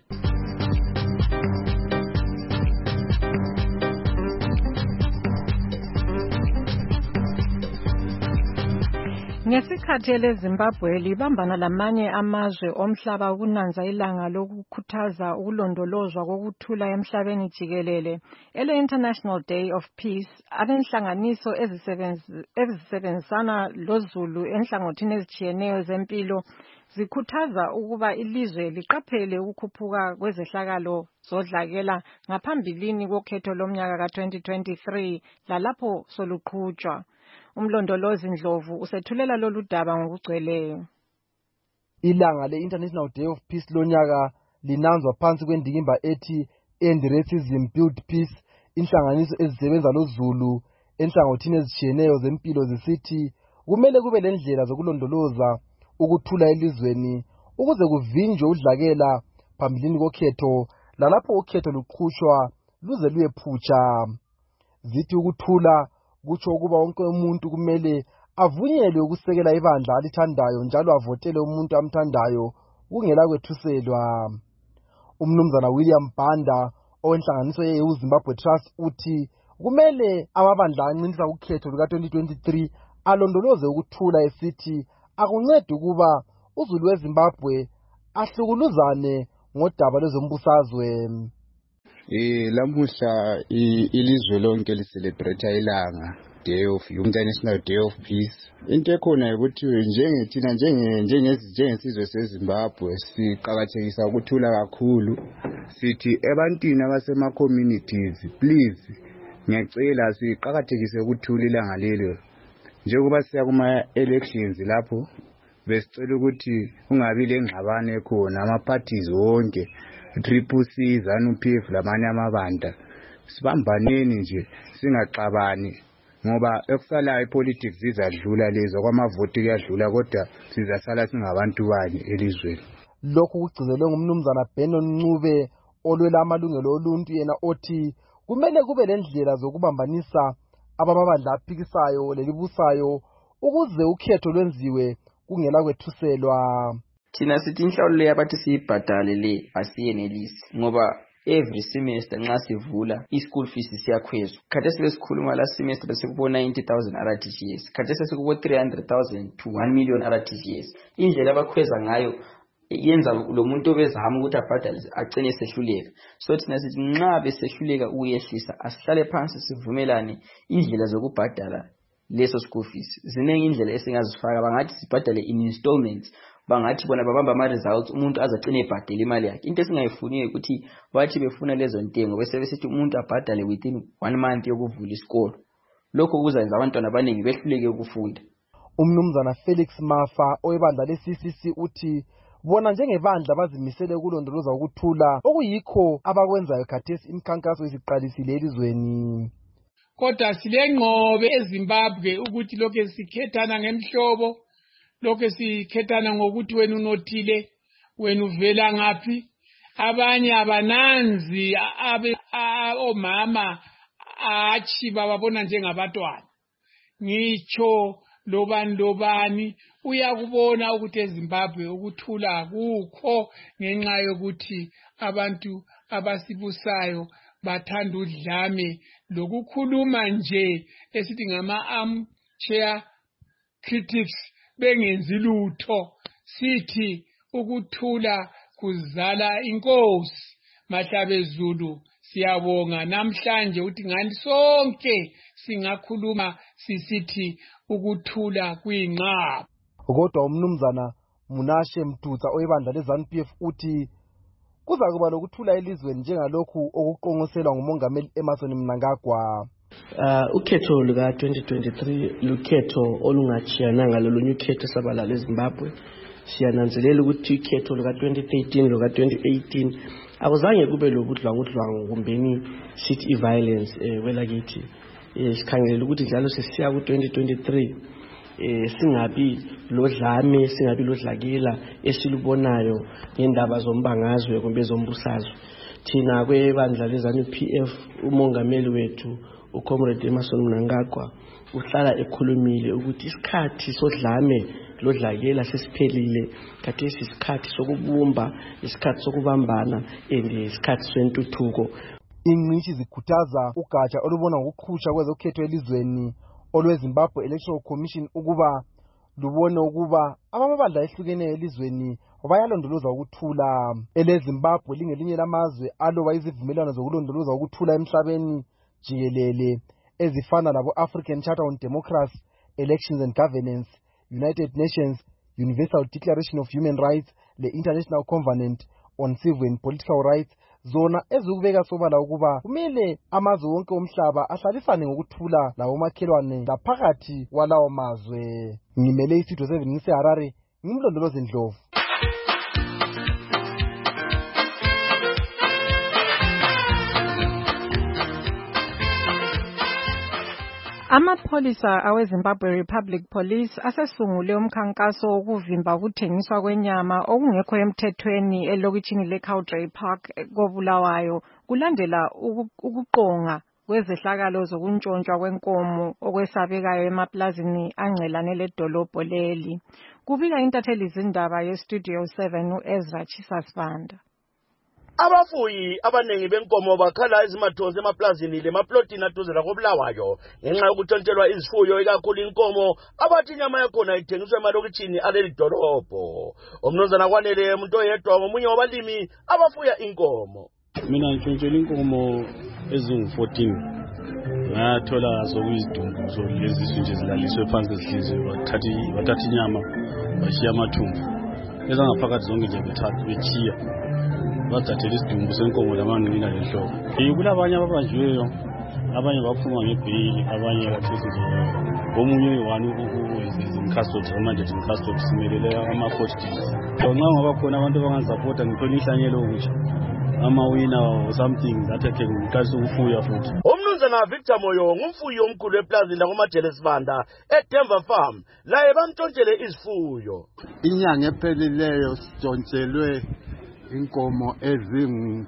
Ngesikhathi leZimbabwe libambana lamanye amazwe omhlaba ukunanza ilanga lokukhuthaza ukulondolozwa kokuthula emhlabeni jikelele ele International Day of Peace abenhlanganiso ezisebenzisana loZulu enhlangothini ezitshiyeneyo zempilo zikhuthaza ukuba ilizwe liqaphele ukukhuphuka kwezehlakalo zodlakela ngaphambilini kokhetho lomnyaka ka twenty twenty-three lalapho soluqhutshwa. Umlondolozi Ndlovu usethulela lolu daba ngokugcweleyo. Ilanga le-International Day of Peace lonyaka linanzwa phansi kwendikimba ethi End Racism Build Peace. Inhlanganiso ezisebenza loZulu enhlangothini ezitshiyeneyo zempilo zisithi kumele kube lendlela zokulondoloza ukuthula elizweni ukuze kuvinjwe udlakela phambilini kokhetho lalapho ukhetho luqhutshwa luze luyephutsha. Zithi ukuthula kutsho ukuba wonke umuntu kumele avunyelwe ukusekela ibandla alithandayo njalo avotele umuntu amthandayo kungela kwethuselwa. Umnumzana William Banda owenhlanganiso ye-Zimbabwe Trust uthi kumele amabandla ancinisa ukhetho luka twenty twenty-three alondoloze ukuthula esithi akuncedi ukuba uZulu weZimbabwe ahlukuluzane ngodaba lwezombusazwe. Eh lamuhla ilizwe lonke licelebrate ilanga Day of International Day of Peace. Into ekhona ukuthi njengethina njenge njengesizwe seZimbabwe siqhakathekisa ukuthula kakhulu. Sithi ebantwini abasema communities please ngiyacela siqhakathekise ukuthula ilanga lelo. Njengoba siya kuma elections lapho besicela ukuthi kungabi lengxabano ekhona ama parties wonke Triple C, ZANU P F lamanye amabandla sibambaneni nje singaxabani ngoba ekusala ipolitics izadlula lezo kwamavoti kuyadlula kodwa sizasala singabantu banye elizweni. Lokhu kugcizelwe ngumnumzana Benon Ncube olwela amalungelo oluntu yena othi kumele kube lendlela zokubambanisa abamabandla aphikisayo lelibusayo ukuze ukhetho lwenziwe kungela kwethuselwa. Thina sithi inhlawulo yabathi siyibhadale le asiyenelisi ngoba every semester nxa sivula i-school fees siyakhwezwa. Khathesi besikhuluma last semester besikubo ninety thousand R T G S, khathesi sikubo three hundred thousand to one million R T G S. Indlela abakhweza ngayo yenza lo muntu obezama ukuthi abhadale agcine esehluleka. So thina sithi nxa besehluleka ukuyehlisa asihlale phansi sivumelane indlela zokubhadala leso school fees. Ziningi indlela esingazifaka, bangathi sibhadale in installments, bangathi bona babamba ama results umuntu azagcine ebhadela imali yakhe. Into esingayifuniyo ukuthi bathi befuna lezo ntengo bese besithi umuntu abhadale within one month yokuvula isikolo. Lokho kuzayenza abantwana abaningi behluleke ukufunda. Umnumzana Felix Mafa oyebandla le-C C C uthi bona njengebandla bazimisele ukulondoloza ukuthula okuyikho abakwenzayo khathesi imikhankaso esiqalisile elizweni. Kodwa silengqobe eZimbabwe ukuthi lokho sikhethana ngemhlobo, lokho sikhethana ngokuthi wena unothile, wena uvela ngaphi. Abanye abananzi abe omama achi bababona njengabatwana. Ngitsho lobani lobani uyakubona ukuthi eZimbabwe ukuthula kukho ngenxa yokuthi abantu abasibusayo bathanda udlame lokukhuluma nje esithi ngama armchair critics bengenzi lutho. Sithi ukuthula kuzala inkosi. Mahlabezulu siyabonga namhlanje ukuthi ngani sonke singakhuluma sisithi ukuthula kuyinqaba. Kodwa umnumzana Munashe Mtutsa oyebandla le-ZANU-P F uthi kuza kuba lokuthula elizweni njengalokhu okuqonqoselwa ngumongameli Emmerson Mnangagwa. Uh, ukhetho luka twenty twenty-three lukhetho olungachiyananga lolunye ukhetho sabalala eZimbabwe. Siyananzelela ukuthi ukhetho luka twenty thirteen luka twenty eighteen akuzange kube lobudlwangudlwangu kumbeni sithi violence eh welakithi. Eh sikhangelela ukuthi njalo sesiya ku twenty twenty-three eh singabi lodlame singabi lodlakela esilubonayo ngendaba zombangazwe kumbe zombusazwe. Thina kwebandla le-ZANU-P F umongameli wethu uComrade Emmerson Mnangagwa uhlala ekhulumile ukuthi isikhathi sodlame lodlakela sesiphelile, khathesi isikhathi sokubumba, isikhathi sokubambana ende isikhathi sentuthuko. Ingqishi zikhuthaza ugatsha olubona ngokuqhusha kwezokhetho elizweni olweZimbabwe Electoral Commission ukuba lubone ukuba amabandla ehlukeneyo elizweni bayalondoloza ukuthula. EleZimbabwe lingelinye lamazwe aloba izivumelwano zokulondoloza ukuthula emhlabeni jikelele ezifana labo African Charter on Democracy, Elections and Governance, United Nations Universal Declaration of Human Rights, le International Covenant on Civil and Political Rights, zona ezikubeka sobala ukuba kumele amazwe wonke omhlaba ahlalisane ngokuthula lawo makhelwane laphakathi kwalawo mazwe. Ngimele isitho seven ngiseHarare, ngimlondoloze Ndlovu. Amapholisa aweZimbabwe Republic Police asesungule umkhankaso wokuvimba ukuthengiswa kwenyama okungekho emthethweni elokitshini leCowdray Park koBulawayo kulandela ukuqonga kwezehlakalo zokuntshontshwa kwenkomo okwesabekayo emaplazini angcelane ledolobho leli. Kubika intatheli izindaba yeStudio seven uEzra Chisasvanda. Abafuyi abanengi benkomo bakhala ezimathonsi emaplazini lemaplotini aduze lakoBulawayo ngenxa yokuthontshelwa izifuyo ikakhulu inkomo abathi inyama yakhona ithengiswa emalokitshini aleli dolobho. Umnumzana Kwanele umuntu oyedwa omunye wabalimi abafuya inkomo. Mina ngitshontshelwe inkomo ezingu fourteen. Ngathola zokuyizidumbu so lezi zinje zilaliswe phansi ezihliziyo bathatha bathatha inyama bashiya amathumbu. Ezangaphakathi zonke nje bethatha bechiya. Bathathela isidumbu senkomo lamanqina lenhloko. Eh kulabanye ababanjiweyo, abanye baphuma ngebhili, abanye bathuthi nje. Omunye wani ukuzimkhasothi manje imkhasothi simelele ama forty days. Nxa ngoba khona abantu abangasupporta ngithona ihlanyelo ukuthi ama wina or something that can ngikase ukufuya futhi. Umnumzana Victor Moyo ngumfuyi omkhulu eplazi la koMajelesbanda eDenver Farm la ebamtshontshele izifuyo. Inyanga ephelileyo sitshontshelwe inkomo ezingu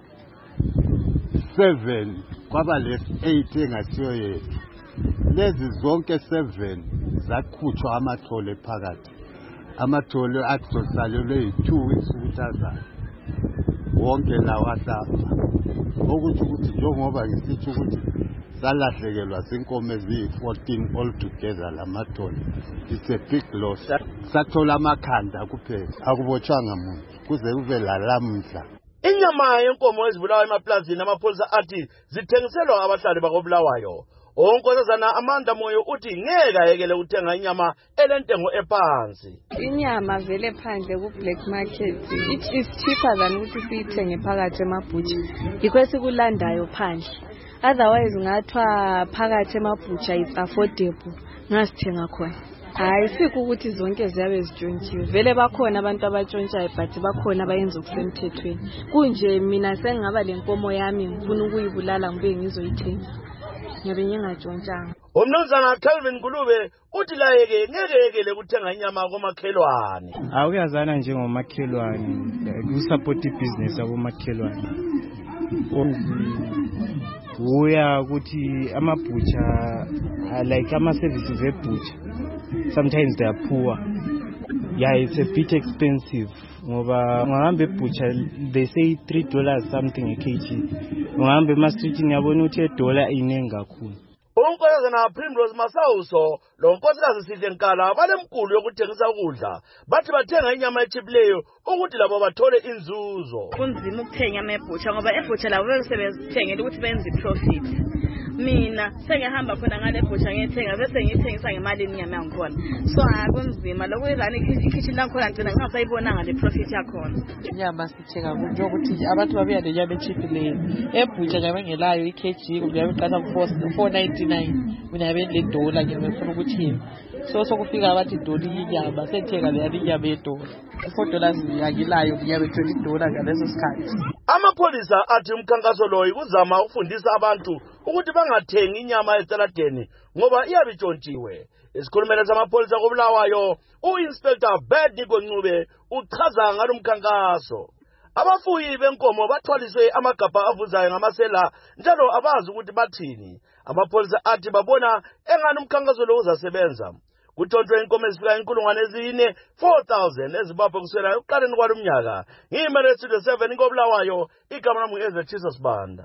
seven kwaba le eight engasiyo yethu. Lezi zonke seven zakhutshwa amathole phakathi. Amathole athosalelwe yi-two weeks ukuthaza wonke lawa safa. Ukuthi ukuthi njengoba ngisithi ukuthi salahlekelwa zinkomo eziyi fourteen all together lamathole. It's a big loss. sathola amakhanda kuphela akubotshwanga muntu kuze kube lalamhla. Inyama yenkomo ezibulawa emaplazini amapholisa athi zithengiselwa abahlali bakobulawayo. Onkosazana Amanda Moyo uthi ngeke ayekele ukuthenga inyama elentengo ephansi. Inyama vele phandle ku black market it is cheaper than ukuthi siyithenge phakathi emabhutsha. Yikho sikulandayo phandle. Otherwise ngathwa phakathi emabhutsha is affordable ngasithenga khona. Hayi sikho ukuthi zonke ziyabe zitshontshiwe. Vele bakhona abantu abatshontshayo but bakhona abayenza okusemthethweni. Kunje mina sengingaba lenkomo yami ngifuna ukuyibulala ngibe ngizoyithenga. Ngiyabe ngingatshontshanga. Umnumzana Calvin Gulube uthi layeke ngeke yekele ukuthenga inyama komakhelwane. Awuyazana njengomakhelwane ukusupport ibusiness yabomakhelwane. Uya ukuthi amabhutsha like ama services ebhutsha sometimes they are poor. Yeah, it's a bit expensive. Ngoba ungahambe ebhutsha they say three dollars something a kg. Ungahambe ema street ngiyabona ukuthi dollar inengi kakhulu. Unkosazana Primrose Masauso lo nkosikazi Sidle Nkala balemkulu yokuthengisa ukudla bathi bathenga inyama echipileyo ukuthi labo bathole inzuzo. Kunzima ukuthenga inyama ebhutsha ngoba ebhutsha labo besebenzithengela ukuthi benze profit. Mina sengihamba khona ngale bhutsha ngiyethenga bese ngiyithengisa ngemali enyama yangikhona. So akunzima lokuyizana ikitchen langikhona ngicela ngingasayibonanga le profit yakhona. Inyama sithenga kunje ukuthi abantu babuya lenyama echipileyo. Ebhutsha nyabe ngelayo ikg kuyabe iqala ku four ninety-nine. Mina yabe le dollar ngiyafuna ukuthi so sokufika abathi dollar inyama sethenga le inyama yedola. four dollars yakilayo ngiyabe twenty dollars ngaleso sikhathi. Amapholisa athi umkhankaso lo ikuzama ukufundisa abantu ukuthi bangathengi inyama etaladeni ngoba iyabitshontshiwe. Isikhulumela samapholisa kobulawayo uInspector Bed Ncube uchaza ngalo mkhankaso. Abafuyi benkomo bathwaliswe amagabha avuzayo ngamasela njalo abazi ukuthi bathini. Amapholisa athi babona engani umkhankaso lo uzasebenza. Kuthonjwe inkomo ezifika inkulungwane ezine four thousand eZimbabwe kusela ekuqaleni kwalomnyaka. Ngimele Studio seven ngobulawayo igama lami uEze Jesus Banda.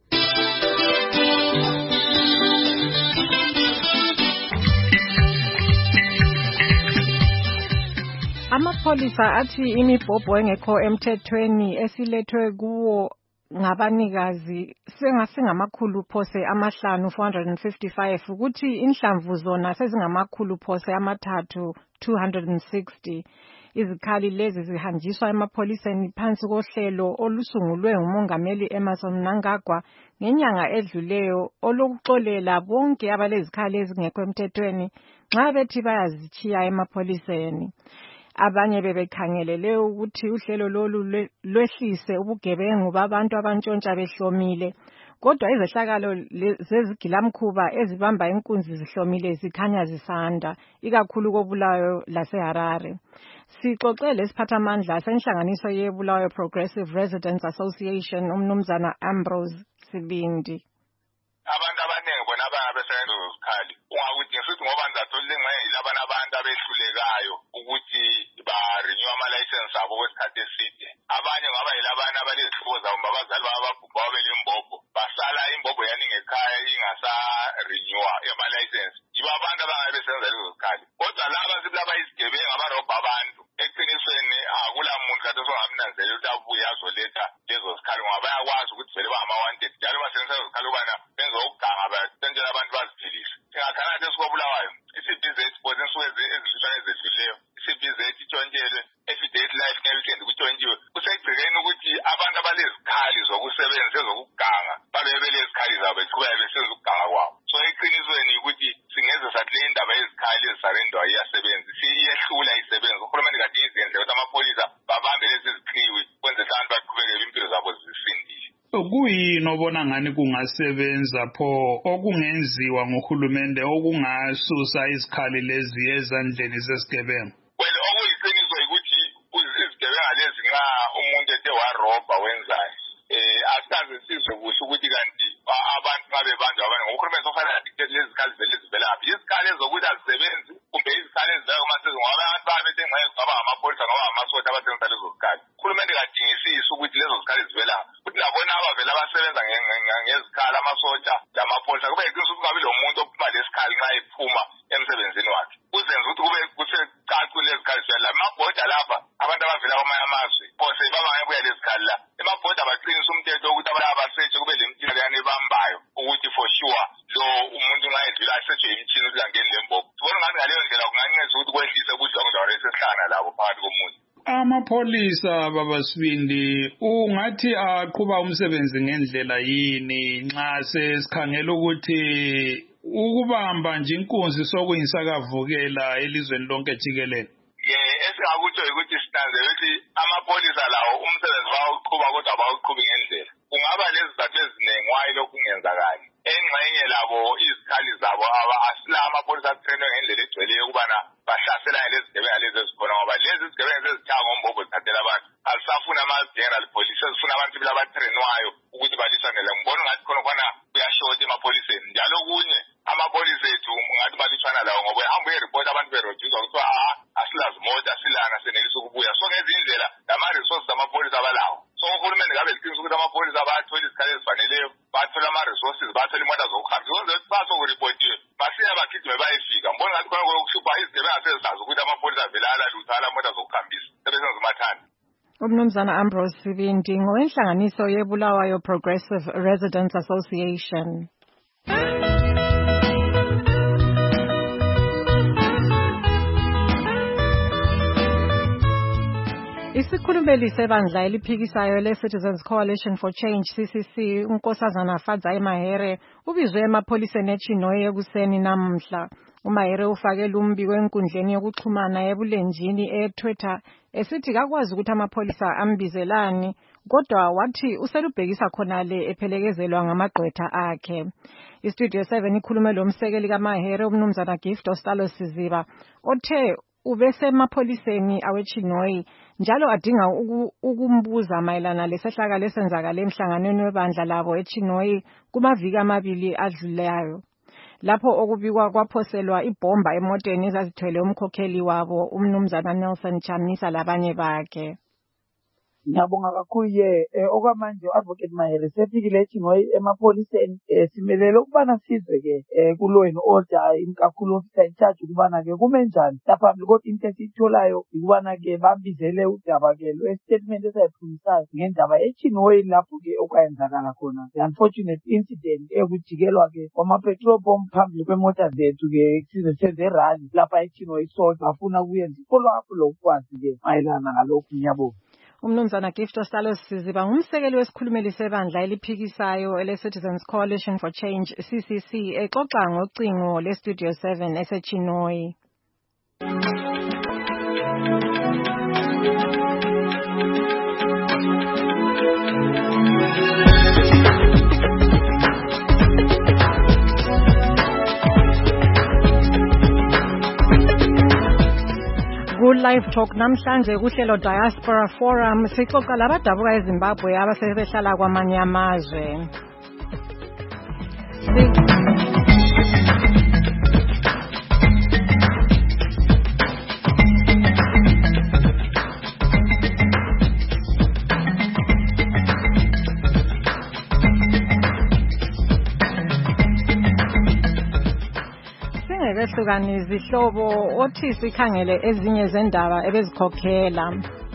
Amapholisa athi imibhobho engekho emthethweni esilethwe kuwo ngabanikazi sengasingamakhulu phose amahlanu four hundred fifty-five ukuthi inhlamvu zona sezingamakhulu phose amathathu two hundred sixty. Izikhali lezi zihanjiswa emapholiseni phansi kohlelo olusungulwe ngumongameli Emmerson Mnangagwa ngenyanga edluleyo olokuxolela bonke abalezikhali ezingekho emthethweni nxa bethi bayazichiya emapholiseni. Abanye bebekhangelele ukuthi uhlelo lolu lwehlise ubugebengu babantu abantshontsha behlomile. Kodwa izehlakalo zezigilamkhuba ezibamba inkunzi zihlomile zikhanya zisanda, ikakhulu kobulawayo laseHarare. Sixoxele isiphathamandla senhlanganiso yeBulawayo Progressive Residents Association umnumzana Ambrose Sibindi. Abantu abaningi bona ababesebenza izikhali ungakuthi futhi ngoba ngizathola ngayila abantu abantu abehlulekayo ukuthi ba renew ama license abo kwesikhathi eside. Abanye ngaba yilabana abalezifo zabo babazali bababhubha belembobo basala imbobo yani ngekhaya ingasa renew ama license. Yiba abantu abangabesenza lezo zikhali. Kodwa laba sibilaba izigebengu abarobha abantu eqinisweni akula muntu kade songamnanzela ukuthi abuye azoletha lezo zikhali ngoba bayakwazi ukuthi vele bama wanted njalo basenza izikhali ubana benza ukuganga batshela abantu baziphilise. Singakhana esikobulawayo isibhizi esiboze insuku ezifishane ezedluleyo isibhizi etshontshelwe everyday life ngeweekend kutshontshiwe kusegcekeni ukuthi abantu abalezikhali zokusebenza ezokuganga babe belezikhali zabo beqhubeka besenza ukuganga kwabo. So eqinisweni ukuthi singeze sathi le ndaba yezikhali ezisarendwa iyasebenza siyehlula isebenza. Uhulumeni kade izenze ukuthi amapholisa babambe lezi ziqhiwi kwenze abantu baqhubeke impilo zabo zisindile. Kuyini obona ngani kungasebenza pho okungenziwa ngohulumende okungasusa izikhali lezi ezandleni zesigebengu? Well, okuyiqiniso ukuthi izigebengu lezi nxa umuntu ethe warobha wenzayo eh asaze sizwe kuhle ukuthi kanti abantu babe banjwa abanye ngohulumende ofanele adictate lezi zikhali vele zivelaphi. Izikhali ezokuthi azisebenzi kumbe izikhali ezivela kumasizwe ngoba abantu babethe ngeke kwaba amapholisa ngoba amasosha abasebenza lezo zikhali. Uhulumende kadingisisi ukuthi lezo zikhali zivela ukuthi labona abavela abasebenza ngezikhala amasotsha lamapholisa kube yiqiniso ukuthi kungabi lo muntu ophuma lesikhali nxa ephuma emsebenzini wakhe. Kuzenza ukuthi kube kusecacile lezikkhali avela kwamanye amazwe phose bangabuya lezikhali la emabhoda abaqinisa umthetho ukuthi abantu abaseche kube le mtshini leyana ebambayo ukuthi for sure lo umuntu ungayedlula asetshwe imitshini ukuthi angeni lembobo sibona ngathi ngaleyo ndlela kungancedisa ukuthi kwehlise ubudlongudlongo esesihlangana labo phakathi komuntu. Amapholisa babasibindi ungathi aqhuba umsebenzi ngendlela yini nxa sesikhangela ukuthi ukubamba nje inkunzi sokuyisakavukela elizweni lonke jikelele? Esingakutsho ukuthi sitanzele ukuthi amapholisa lawo umsebenzi wawo uqhuba kodwa abawuqhubi ngendlela. Kungaba lezizathu eziningi wayi lokhu kungenzakali. Engxenye labo izikhali zabo asila amapholisa atrainwe ngendlela egcweleyo ukubana bahlaselane lezi zigebenga lezi ezikhona ngoba lezi zigebenga ezithanga ngombhobho zithathela abantu azisafuna ama-general police ezifuna abantu bila abatrainwayo ukuthi balisane la. Ngibona ngathi khona khona kuyashota emapholiseni njalo kunye amapholisa ethu ngathi balutshwana lawo ngoba ehamba uyeripota abantu berojuzwa kuthiwa ha asilazi mota asilanga senelisa ukubuya so ngezindlela lama-resources amapholisa abalawo. So uhulumende ngabe liqinisa ukuthi amapholisa bayathola izikhali ezifaneleyo bathola ama-resources bathola imoto zokuhamba ukwenzela ukuthi basokuripotiwe basiya bagijime bayefika. Ngibona ngathi khona kokuhlupha izigebenga sezisazi ukuthi amapholisa avela alalutho alamoto zokuhambisa sebesenza umathanda. Umnumzana Ambrose Sibindi ngowenhlanganiso yeBulawayo Progressive Residents Association. Isikhulumeli sebandla eliphikisayo le-Citizens Coalition for Change C C C uNkosazana Fadzai Mahere ubizwe emapholiseni eChinoyi ekuseni namhla. uMahere ufake lumbiko enkundleni yokuxhumana ebulenjini eTwitter esithi kakwazi ukuthi amapholisa ambizelani kodwa wathi uselubhekisa khonale ephelekezelwa ngamagqwetha akhe. iStudio seven ikhulume lomsekeli kaMahere umnumzana Gift Ostalo Siziba othe ubese emapholiseni aweChinoyi njalo adinga ukumbuza mayelana lesehlakalo esenzakala emhlanganweni webandla labo eChinoyi kumaviki amabili adlulayo lapho okubikwa kwaphoselwa ibhomba emotweni ezazithwele umkhokheli wabo umnumzana Nelson Chamisa labanye bakhe. Ngiyabonga kakhulu ye okwamanje uAdvocate Mahere sefikile eChinoyi emapholiseni simelele ukubana sizwe ke kulo and order imkakhulu officer in charge ukubana ke kume njani lapha kodwa into esitholayo ukubana ke bambizele udaba ke lo statement esayiphumisayo ngendaba eChinoyi lapho ke okwayenzakala khona the unfortunate incident ekujikelwa ke kwama petrol bomb phambili kwemota zethu ke sizwe senze rally lapha eChinoyi so bafuna ukuyenza follow up lokwazi ke mayelana ngalokhu ngiyabonga. Umnumzana Gift Ostalo Siziba ngumsekeli wesikhulumeli sebandla eliphikisayo ele-Citizens Coalition for Change C C C exoxa ngocingo le-Studio seven eseChinoyi. Live Talk namhlanje kuhlelo Diaspora Forum sixoxa labadabuka eZimbabwe abasebehlala kwamanye amazwe. Behlukana izihlobo othi sikhangele ezinye zendaba ebezikhokhela.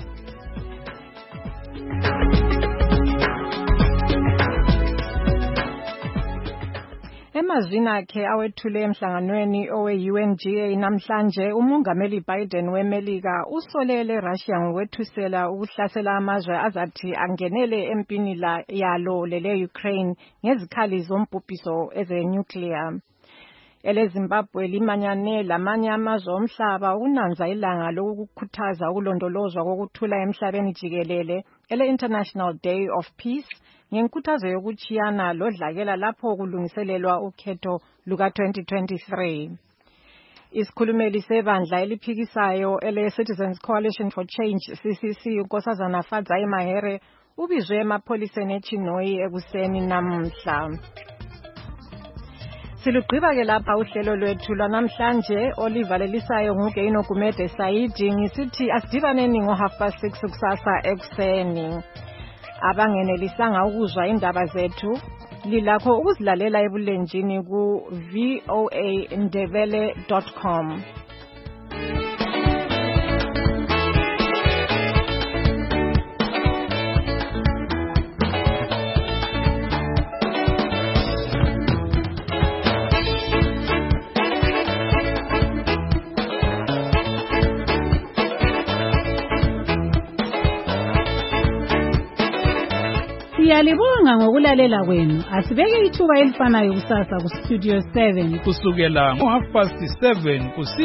Emazwini akhe awethule emhlanganweni owe-U N G A namhlanje umongameli Biden weMelika usolele Russia ngokwethusela ukuhlasela amazwe azathi angenele empini la yalo lele Ukraine ngezikhali zombhubhiso eze-nuclear. EleZimbabwe limanyane lamanye amazwe omhlaba ukunanza ilanga lokukhuthaza ukulondolozwa kokuthula emhlabeni jikelele ele-International Day of Peace ngenkuthazo yokuchiyana lodlakela lapho kulungiselelwa ukhetho luka twenty twenty-three. Isikhulumeli sebandla eliphikisayo ele-Citizens Coalition for Change C C C uNkosazana Fadzai Mahere ubizwe emapholiseni eChinoyi ekuseni namhla. Silugqiba ke lapha uhlelo lwethu lwanamhlanje olivalelisayo nguGeino Gumede Saidi ngisithi asidibaneni ngo half past six kusasa ekuseni. Abangenelisanga ukuzwa indaba zethu lilakho ukuzilalela ebulenjini ku v o a ndebele dot com. Siyalibonga ngokulalela kwenu. Asibeke ithuba elifanayo kusasa ku Studio seven kusukela ngo half past seven